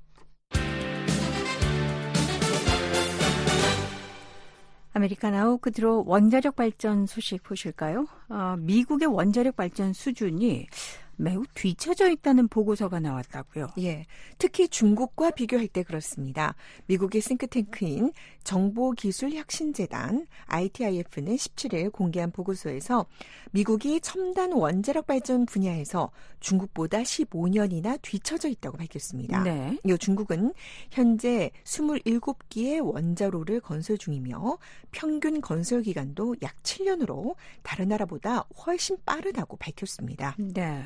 아메리카 나우 끝으로 원자력 발전 소식 보실까요? 어, 미국의 원자력 발전 수준이 매우 뒤처져 있다는 보고서가 나왔다고요. 예, 특히 중국과 비교할 때 그렇습니다. 미국의 싱크탱크인 정보기술혁신재단 아이티아이에프는 십칠 일 공개한 보고서에서 미국이 첨단 원자력 발전 분야에서 중국보다 십오 년이나 뒤처져 있다고 밝혔습니다. 네. 이 중국은 현재 이십칠 기의 원자로를 건설 중이며 평균 건설 기간도 약 칠 년으로 다른 나라보다 훨씬 빠르다고 밝혔습니다. 네.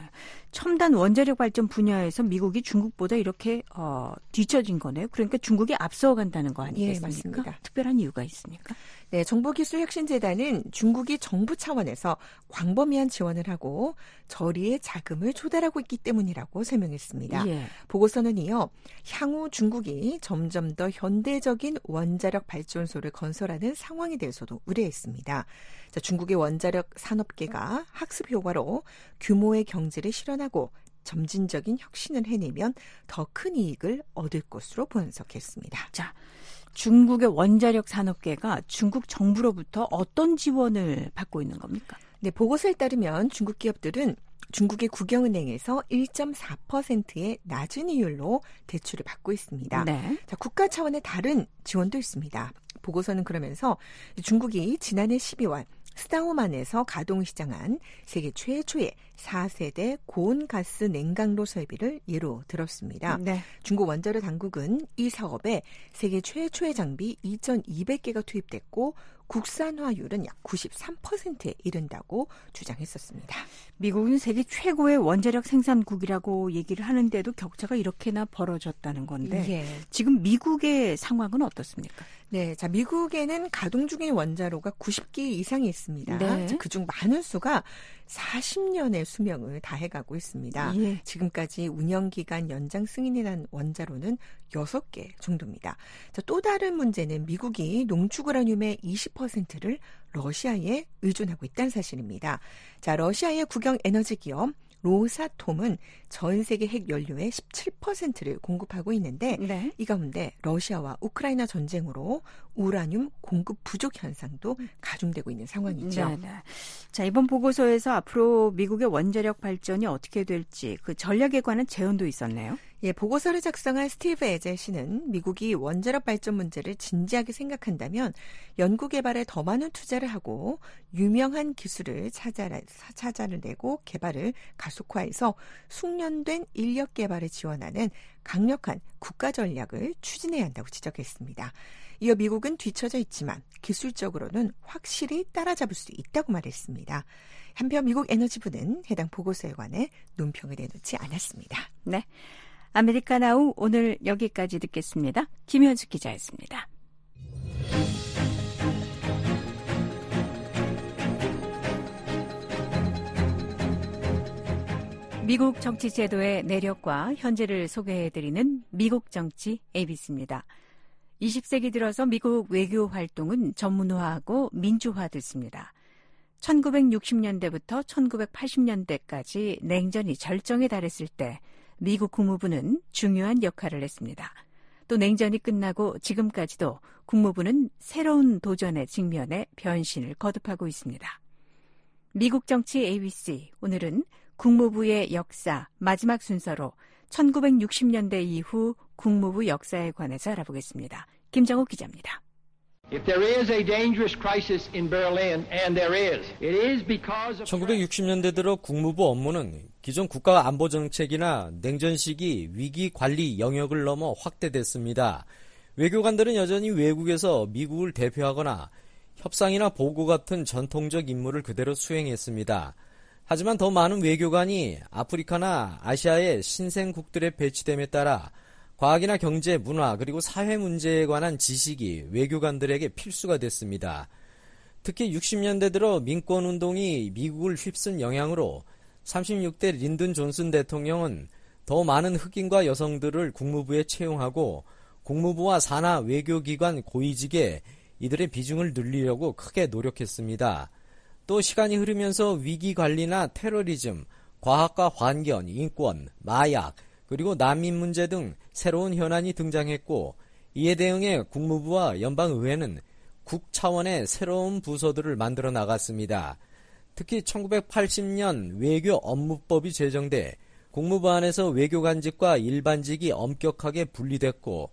첨단 원자력 발전 분야에서 미국이 중국보다 이렇게 어, 뒤처진 거네요. 그러니까 중국이 앞서간다는 거 아니겠습니까? 예, 맞습니다. 특별한 이유가 있습니까? 네, 정보기술혁신재단은 중국이 정부 차원에서 광범위한 지원을 하고 저리에 자금을 조달하고 있기 때문이라고 설명했습니다. 예. 보고서는 이어 향후 중국이 점점 더 현대적인 원자력 발전소를 건설하는 상황에 대해서도 우려했습니다. 자, 중국의 원자력 산업계가 학습 효과로 규모의 경제를 실현하고 점진적인 혁신을 해내면 더 큰 이익을 얻을 것으로 분석했습니다. 자, 중국의 원자력 산업계가 중국 정부로부터 어떤 지원을 받고 있는 겁니까? 네, 보고서에 따르면 중국 기업들은 중국의 국영은행에서 일 점 사 퍼센트의 낮은 이율로 대출을 받고 있습니다. 네. 자, 국가 차원의 다른 지원도 있습니다. 보고서는 그러면서 중국이 지난해 십이월 스타오만에서 가동 시장한 세계 최초의 사 세대 고온가스 냉각로 설비를 예로 들었습니다. 네. 중국 원자력 당국은 이 사업에 세계 최초의 장비 이천이백 개가 투입됐고 국산화율은 약 구십삼 퍼센트에 이른다고 주장했었습니다. 미국은 세계 최고의 원자력 생산국이라고 얘기를 하는데도 격차가 이렇게나 벌어졌다는 건데 예. 지금 미국의 상황은 어떻습니까? 네, 자 미국에는 가동 중인 원자로가 구십 기 이상이 있습니다. 네. 그중 많은 수가 사십 년의 수명을 다해가고 있습니다. 예. 지금까지 운영기간 연장 승인이 난 원자로는 여섯 개 정도입니다. 자, 또 다른 문제는 미국이 농축우라늄의 이십 퍼센트를 러시아에 의존하고 있다는 사실입니다. 자, 러시아의 국영 에너지 기업 로사톰은 전 세계 핵연료의 십칠 퍼센트를 공급하고 있는데 네. 이 가운데 러시아와 우크라이나 전쟁으로 우라늄 공급 부족 현상도 가중되고 있는 상황이죠. 네, 네. 자, 이번 보고서에서 앞으로 미국의 원자력 발전이 어떻게 될지 그 전략에 관한 제언도 있었네요. 예, 보고서를 작성한 스티브 에젤 씨는 미국이 원자력 발전 문제를 진지하게 생각한다면 연구개발에 더 많은 투자를 하고 유명한 기술을 찾아라, 찾아를 내고 개발을 가속화해서 숙련된 인력 개발을 지원하는 강력한 국가 전략을 추진해야 한다고 지적했습니다. 이어 미국은 뒤처져 있지만 기술적으로는 확실히 따라잡을 수 있다고 말했습니다. 한편 미국 에너지부는 해당 보고서에 관해 논평을 내놓지 않았습니다. 네. 아메리카나우 오늘 여기까지 듣겠습니다. 김현숙 기자였습니다. 미국 정치 제도의 내력과 현재를 소개해드리는 미국 정치 에이비씨입니다. 이십 세기 들어서 미국 외교 활동은 전문화하고 민주화됐습니다. 천구백육십 년대부터 천구백팔십 년대까지 냉전이 절정에 달했을 때 미국 국무부는 중요한 역할을 했습니다. 또 냉전이 끝나고 지금까지도 국무부는 새로운 도전에 직면해 변신을 거듭하고 있습니다. 미국 정치 에이비씨, 오늘은 국무부의 역사 마지막 순서로 천구백육십 년대 이후 국무부 역사에 관해서 알아보겠습니다. 김정욱 기자입니다. If there is a dangerous crisis in Berlin, and there is, it is because of 천구백육십 년대 들어 국무부 업무는 기존 국가 안보 정책이나 냉전 시기 위기 관리 영역을 넘어 확대됐습니다. 외교관들은 여전히 외국에서 미국을 대표하거나 협상이나 보고 같은 전통적 임무를 그대로 수행했습니다. 하지만 더 많은 외교관이 아프리카나 아시아의 신생국들에 배치됨에 따라 과학이나 경제, 문화, 그리고 사회 문제에 관한 지식이 외교관들에게 필수가 됐습니다. 특히 육십 년대 들어 민권운동이 미국을 휩쓴 영향으로 삼십육 대 린든 존슨 대통령은 더 많은 흑인과 여성들을 국무부에 채용하고 국무부와 산하 외교기관 고위직에 이들의 비중을 늘리려고 크게 노력했습니다. 또 시간이 흐르면서 위기관리나 테러리즘, 과학과 환경, 인권, 마약, 그리고 난민 문제 등 새로운 현안이 등장했고 이에 대응해 국무부와 연방의회는 국 차원의 새로운 부서들을 만들어 나갔습니다. 특히 천구백팔십 년 외교 업무법이 제정돼 국무부 안에서 외교관직과 일반직이 엄격하게 분리됐고 그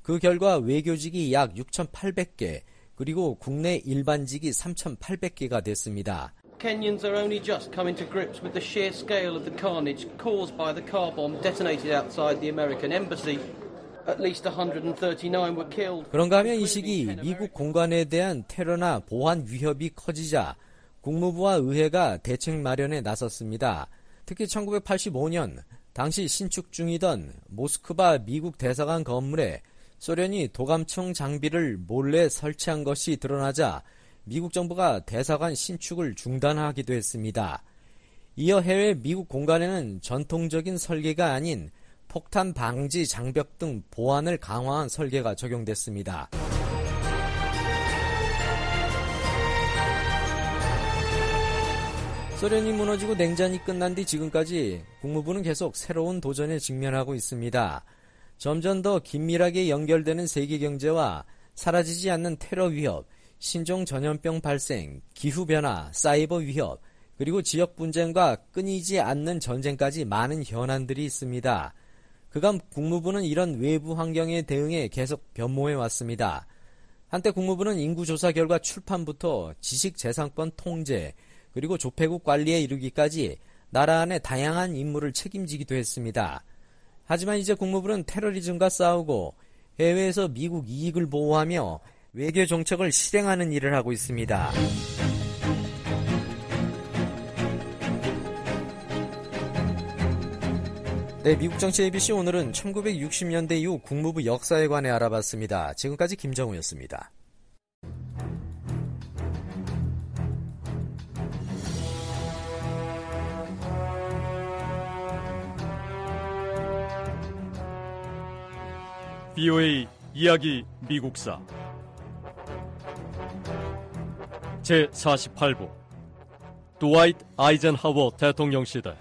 그 결과 외교직이 약 육천팔백 개, 그리고 국내 일반직이 삼천팔백 개가 됐습니다. Kenyans are only just coming to grips with the sheer scale of the carnage caused by the car bomb detonated outside the American embassy. At least one hundred thirty-nine were killed. 그런가 하면 이 시기 미국 공관에 대한 테러나 보안 위협이 커지자 국무부와 의회가 대책 마련에 나섰습니다. 특히 천구백팔십오 년 당시 신축 중이던 모스크바 미국 대사관 건물에 소련이 도감청 장비를 몰래 설치한 것이 드러나자 미국 정부가 대사관 신축을 중단하기도 했습니다. 이어 해외 미국 공간에는 전통적인 설계가 아닌 폭탄 방지 장벽 등 보안을 강화한 설계가 적용됐습니다. 소련이 무너지고 냉전이 끝난 뒤 지금까지 국무부는 계속 새로운 도전에 직면하고 있습니다. 점점 더 긴밀하게 연결되는 세계 경제와 사라지지 않는 테러 위협, 신종 전염병 발생, 기후변화, 사이버 위협, 그리고 지역 분쟁과 끊이지 않는 전쟁까지 많은 현안들이 있습니다. 그간 국무부는 이런 외부 환경에 대응해 계속 변모해 왔습니다. 한때 국무부는 인구조사 결과 출판부터 지식재산권 통제, 그리고 조폐국 관리에 이르기까지 나라 안의 다양한 임무를 책임지기도 했습니다. 하지만 이제 국무부는 테러리즘과 싸우고 해외에서 미국 이익을 보호하며 외교 정책을 실행하는 일을 하고 있습니다. 네, 미국 정치 에이비씨 오늘은 천구백육십 년대 이후 국무부 역사에 관해 알아봤습니다. 지금까지 김정우였습니다. 브이오에이 이야기 미국사 제사십팔 부 드와이트 아이젠하워 대통령 시대.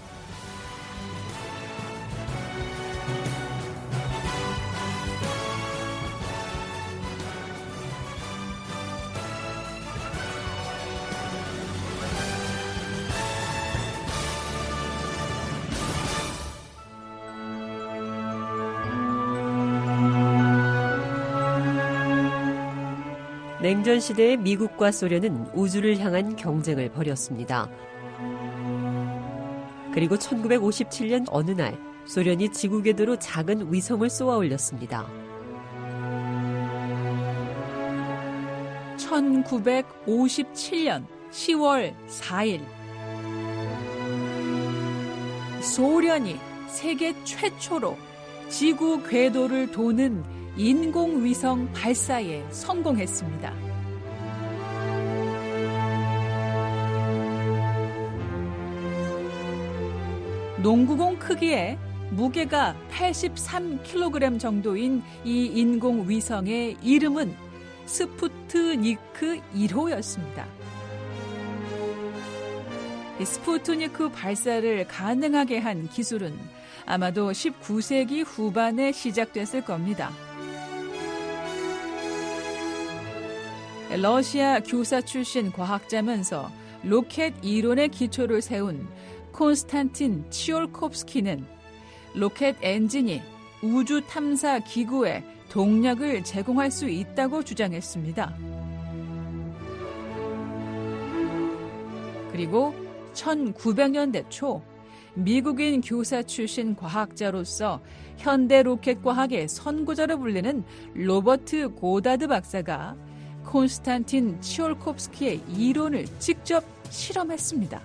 냉전 시대의 미국과 소련은 우주를 향한 경쟁을 벌였습니다. 그리고 천구백오십칠 년 어느 날 소련이 지구 궤도로 작은 위성을 쏘아 올렸습니다. 천구백오십칠 년 시월 사일 소련이 세계 최초로 지구 궤도를 도는 인공위성 발사에 성공했습니다. 농구공 크기에 무게가 팔십삼 킬로그램 정도인 이 인공위성의 이름은 스푸트니크 일 호였습니다. 스푸트니크 발사를 가능하게 한 기술은 아마도 십구 세기 후반에 시작됐을 겁니다. 러시아 교사 출신 과학자면서 로켓 이론의 기초를 세운 콘스탄틴 치올콥스키는 로켓 엔진이 우주 탐사 기구에 동력을 제공할 수 있다고 주장했습니다. 그리고 천구백 년대 초 미국인 교사 출신 과학자로서 현대 로켓 과학의 선구자로 불리는 로버트 고다드 박사가 콘스탄틴 치올콥스키의 이론을 직접 실험했습니다.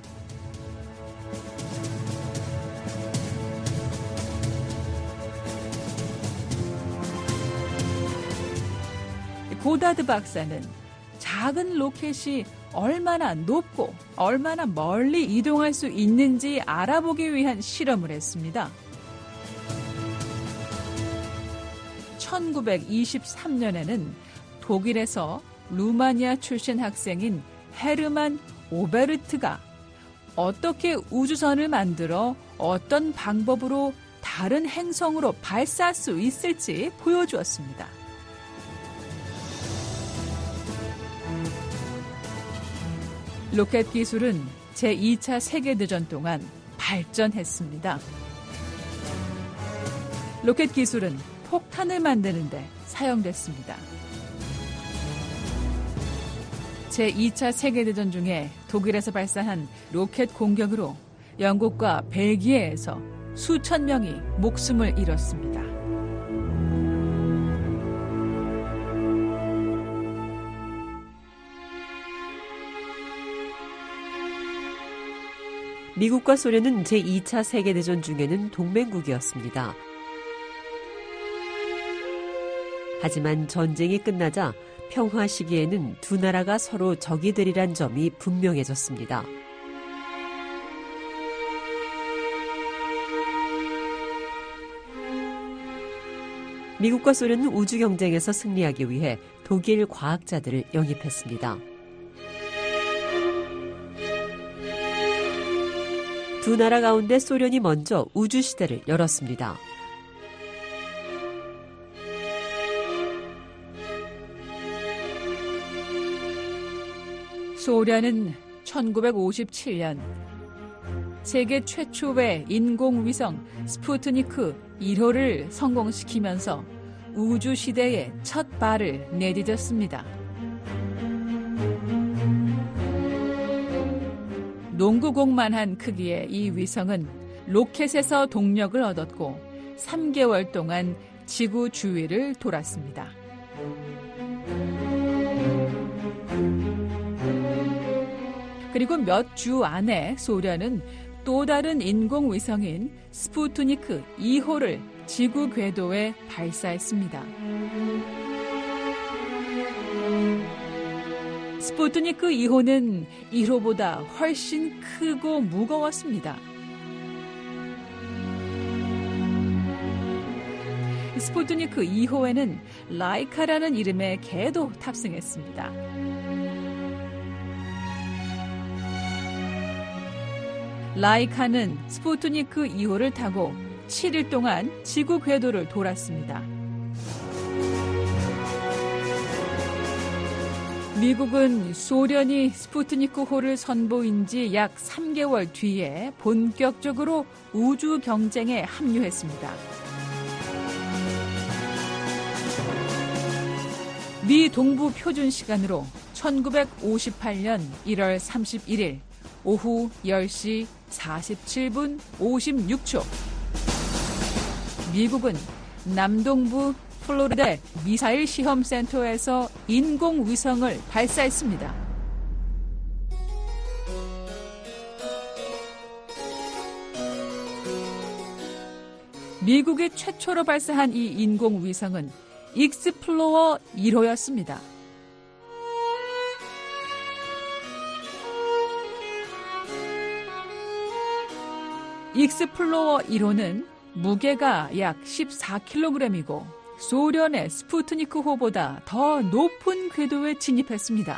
고다드 박사는 작은 로켓이 얼마나 높고 얼마나 멀리 이동할 수 있는지 알아보기 위한 실험을 했습니다. 천구백이십삼 년에는 독일에서 루마니아 출신 학생인 헤르만 오베르트가 어떻게 우주선을 만들어 어떤 방법으로 다른 행성으로 발사할 수 있을지 보여주었습니다. 로켓 기술은 제이 차 세계대전 동안 발전했습니다. 로켓 기술은 폭탄을 만드는 데 사용됐습니다. 제이 차 세계대전 중에 독일에서 발사한 로켓 공격으로 영국과 벨기에에서 수천 명이 목숨을 잃었습니다. 미국과 소련은 제이 차 세계대전 중에는 동맹국이었습니다. 하지만 전쟁이 끝나자 평화 시기에는 두 나라가 서로 적이 되리란 점이 분명해졌습니다. 미국과 소련은 우주 경쟁에서 승리하기 위해 독일 과학자들을 영입했습니다. 두 나라 가운데 소련이 먼저 우주 시대를 열었습니다. 소련은 천구백오십칠 년 세계 최초의 인공위성 스푸트니크 일 호를 성공시키면서 우주 시대의 첫 발을 내디뎠습니다. 농구공만한 크기의 이 위성은 로켓에서 동력을 얻었고 삼 개월 동안 지구 주위를 돌았습니다. 그리고 몇 주 안에 소련은 또 다른 인공위성인 스푸트니크 이 호를 지구 궤도에 발사했습니다. 스푸트니크 이 호는 일 호보다 훨씬 크고 무거웠습니다. 스푸트니크 이 호에는 라이카라는 이름의 개도 탑승했습니다. 라이카는 스푸트니크 이 호를 타고 칠 일 동안 지구 궤도를 돌았습니다. 미국은 소련이 스푸트니크호를 선보인 지 약 삼 개월 뒤에 본격적으로 우주 경쟁에 합류했습니다. 미 동부 표준 시간으로 천구백오십팔 년 일월 삼십일일 오후 열 시 사십칠 분 오십육 초 미국은 남동부 플로리다 미사일 시험 센터에서 인공위성을 발사했습니다. 미국이 최초로 발사한 이 인공위성은 익스플로러 일 호였습니다. 익스플로러 일 호는 무게가 약 십사 킬로그램이고 소련의 스푸트니크호보다 더 높은 궤도에 진입했습니다.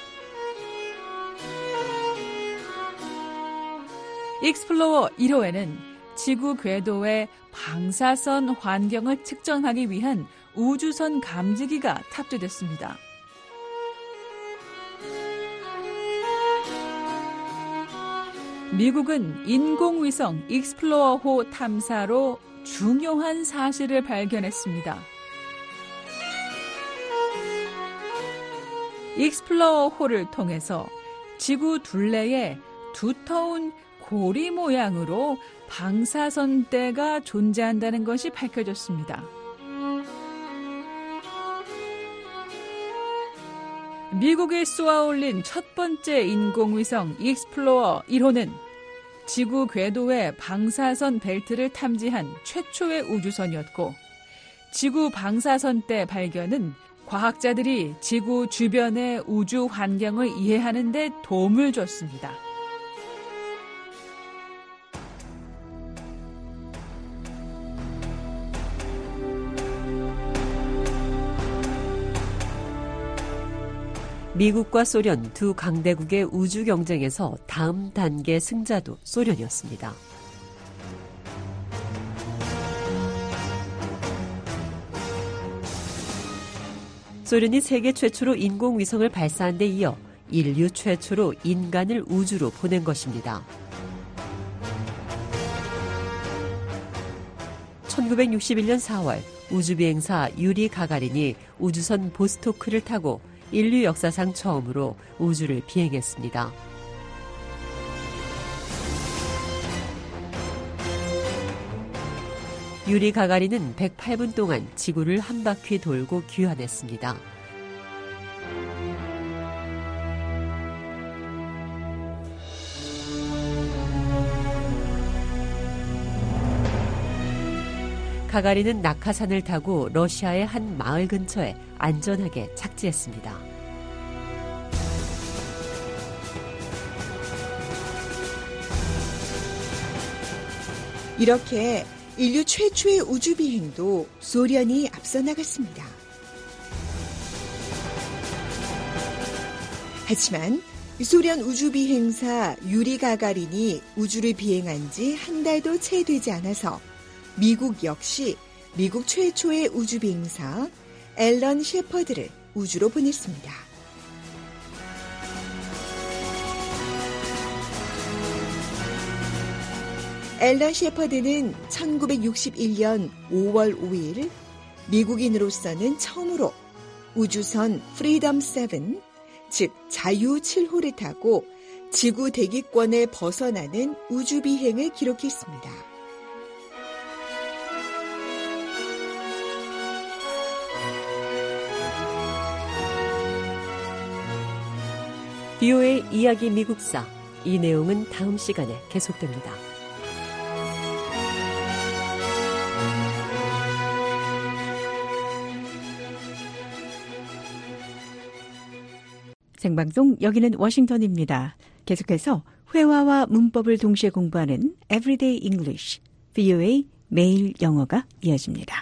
익스플로러 일 호에는 지구 궤도의 방사선 환경을 측정하기 위한 우주선 감지기가 탑재됐습니다. 미국은 인공위성 익스플로러호 탐사로 중요한 사실을 발견했습니다. 익스플로러호를 통해서 지구 둘레에 두터운 고리 모양으로 방사선대가 존재한다는 것이 밝혀졌습니다. 미국이 쏘아올린 첫 번째 인공위성 익스플로러 일 호는 지구 궤도의 방사선 벨트를 탐지한 최초의 우주선이었고 지구 방사선대 발견은 과학자들이 지구 주변의 우주 환경을 이해하는 데 도움을 줬습니다. 미국과 소련 두 강대국의 우주 경쟁에서 다음 단계 승자도 소련이었습니다. 소련이 세계 최초로 인공위성을 발사한 데 이어 인류 최초로 인간을 우주로 보낸 것입니다. 천구백육십일 년 사월 우주비행사 유리 가가린이 우주선 보스토크를 타고 인류 역사상 처음으로 우주를 비행했습니다. 유리 가가린은 백팔 분 동안 지구를 한 바퀴 돌고 귀환했습니다. 가가린은 낙하산을 타고 러시아의 한 마을 근처에 안전하게 착지했습니다. 이렇게 인류 최초의 우주비행도 소련이 앞서 나갔습니다. 하지만 소련 우주비행사 유리 가가린이 우주를 비행한 지 한 달도 채 되지 않아서 미국 역시 미국 최초의 우주비행사 앨런 셰퍼드를 우주로 보냈습니다. 앨런 셰퍼드는 천구백육십일 년 오월 오일 미국인으로서는 처음으로 우주선 프리덤 칠, 즉 자유 칠 호를 타고 지구 대기권을 벗어나는 우주비행을 기록했습니다. 비오에이 이야기 미국사, 이 내용은 다음 시간에 계속됩니다. 생방송 여기는 워싱턴입니다. 계속해서 회화와 문법을 동시에 공부하는 Everyday English, 비오에이 매일 영어가 이어집니다.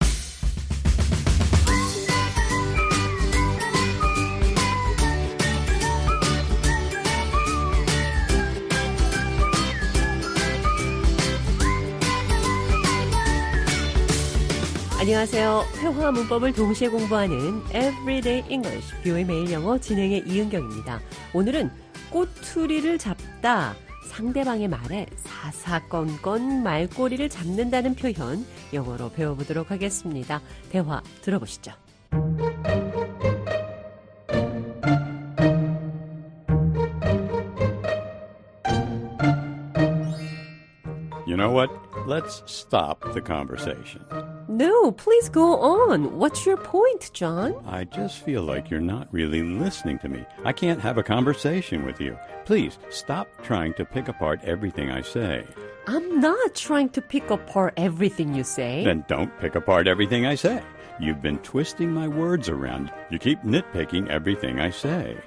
안녕하세요. 회화와 문법을 동시에 공부하는 Everyday English, 비오에이 매일 영어 진행의 이은경입니다. 오늘은 꼬투리를 잡다, 상대방의 말에 사사건건 말꼬리를 잡는다는 표현 영어로 배워보도록 하겠습니다. 대화 들어보시죠. You know what? Let's stop the conversation. No, please go on. What's your point, John? I just feel like you're not really listening to me. I can't have a conversation with you. Please, stop trying to pick apart everything I say. I'm not trying to pick apart everything you say. Then don't pick apart everything I say. You've been twisting my words around. You keep nitpicking everything I say.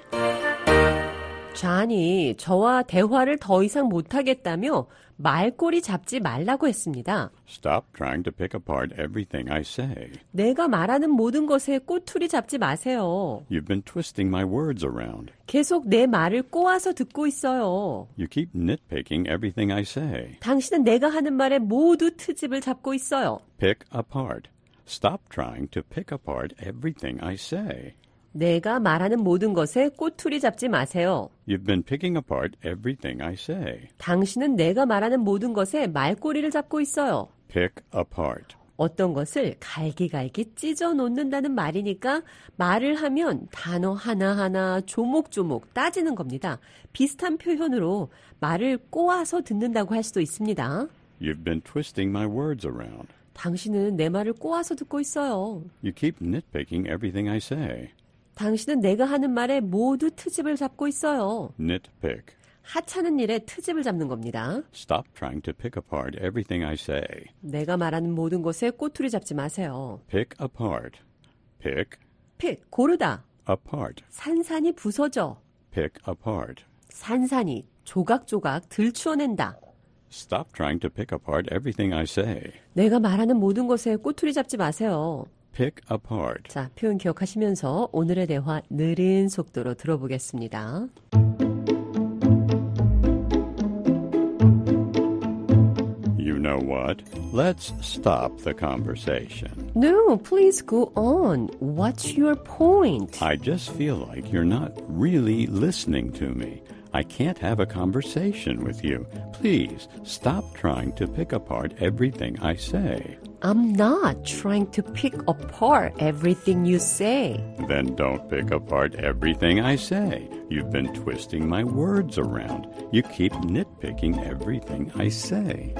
존이 저와 대화를 더 이상 못하겠다며 말꼬리 잡지 말라고 했습니다. Stop trying to pick apart everything I say. 내가 말하는 모든 것에 꼬투리 잡지 마세요. You've been twisting my words around. 계속 내 말을 꼬아서 듣고 있어요. You keep nitpicking everything I say. 당신은 내가 하는 말에 모두 트집을 잡고 있어요. Pick apart. Stop trying to pick apart everything I say. 내가 말하는 모든 것에 꼬투리 잡지 마세요. You've been picking apart everything I say. 당신은 내가 말하는 모든 것에 말꼬리를 잡고 있어요. Pick apart. 어떤 것을 갈기갈기 찢어 놓는다는 말이니까 말을 하면 단어 하나하나 조목조목 따지는 겁니다. 비슷한 표현으로 말을 꼬아서 듣는다고 할 수도 있습니다. You've been twisting my words around. 당신은 내 말을 꼬아서 듣고 있어요. You keep nitpicking everything I say. 당신은 내가 하는 말에 모두 트집을 잡고 있어요. Nitpick. 하찮은 일에 트집을 잡는 겁니다. Stop trying to pick apart everything I say. 내가 말하는 모든 것에 꼬투리 잡지 마세요. Pick apart. Pick. pick, 고르다. Apart. 산산이 부서져. Pick apart. 산산이 조각조각 들추어낸다. Stop trying to pick apart everything I say. 내가 말하는 모든 것에 꼬투리 잡지 마세요. Pick apart. 자, 표현 기억하시면서 오늘의 대화 느린 속도로 들어보겠습니다. You know what? Let's stop the conversation. No, please go on. What's your point? I just feel like you're not really listening to me. I can't have a conversation with you. Please stop trying to pick apart everything I say. I'm not trying to pick apart everything you say. Then don't pick apart everything I say. You've been twisting my words around. You keep nitpicking everything I say.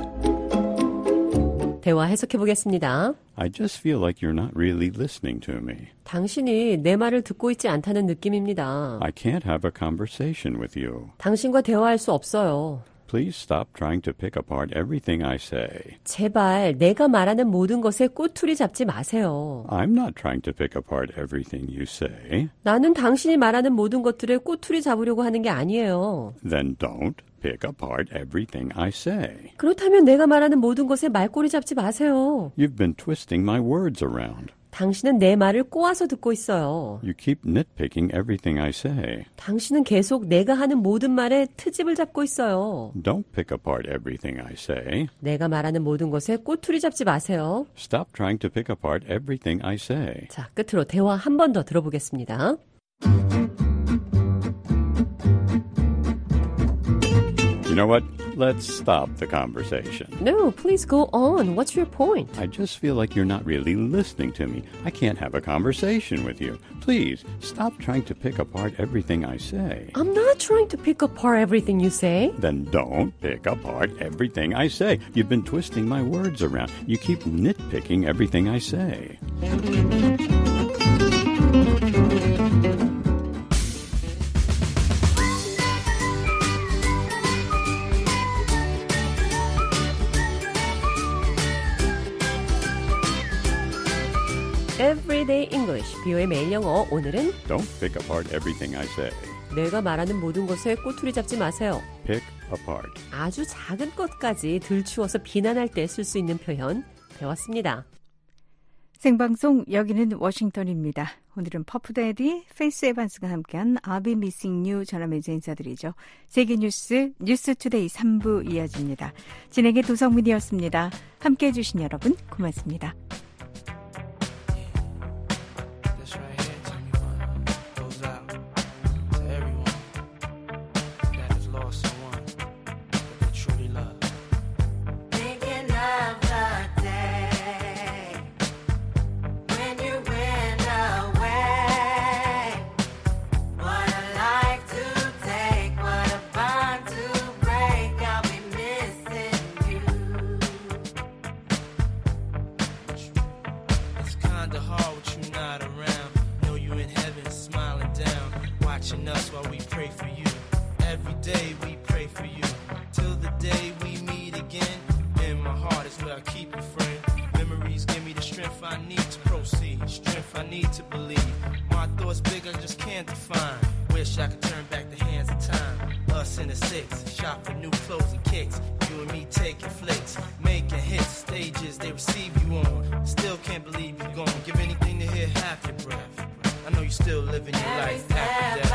대화 해석해 보겠습니다. I just feel like you're not really listening to me. 당신이 내 말을 듣고 있지 않다는 느낌입니다. I can't have a conversation with you. 당신과 대화할 수 없어요. Please stop trying to pick apart everything I say. 제발 내가 말하는 모든 것에 꼬투리 잡지 마세요. I'm not trying to pick apart everything you say. 나는 당신이 말하는 모든 것들에 꼬투리 잡으려고 하는 게 아니에요. Then don't pick apart everything I say. 그렇다면 내가 말하는 모든 것에 말꼬리 잡지 마세요. You've been twisting my words around. 당신은 내 말을 꼬아서 듣고 있어요. You keep nitpicking everything I say. 당신은 계속 내가 하는 모든 말에 트집을 잡고 있어요. Don't pick apart everything I say. 내가 말하는 모든 것에 꼬투리 잡지 마세요. Stop trying to pick apart everything I say. 자, 끝으로 대화 한 번 더 들어보겠습니다. You know what? Let's stop the conversation. No, please go on. What's your point? I just feel like you're not really listening to me. I can't have a conversation with you. Please, stop trying to pick apart everything I say. I'm not trying to pick apart everything you say. Then don't pick apart everything I say. You've been twisting my words around. You keep nitpicking everything I say. Everyday English, 비오의 매일 영어. 오늘은 Don't pick apart everything I say. 내가 말하는 모든 것에 꼬투리 잡지 마세요. Pick apart. 아주 작은 것까지 들추어서 비난할 때 쓸 수 있는 표현 배웠습니다. 생방송 여기는 워싱턴입니다. 오늘은 퍼프데디, 페이스 에반스가 함께한 I'll be missing you 전하면서 인사드리죠. 세계뉴스 뉴스투데이 삼 부 이어집니다. 진행의 도성민이었습니다. 함께해 주신 여러분 고맙습니다. Watching us while we pray for you. Every day we pray for you. Till the day we meet again. In my heart is where I keep you, friend. Memories give me the strength I need to proceed. Strength I need to believe. My thoughts big, I just can't define. Wish I could turn back the hands of time. Us in the six, shop for new clothes and kicks. You and me taking flicks, making hits. Stages they receive you on. Still can't believe you're gone. Give anything to hear half your breath. I know you're still living your life after death.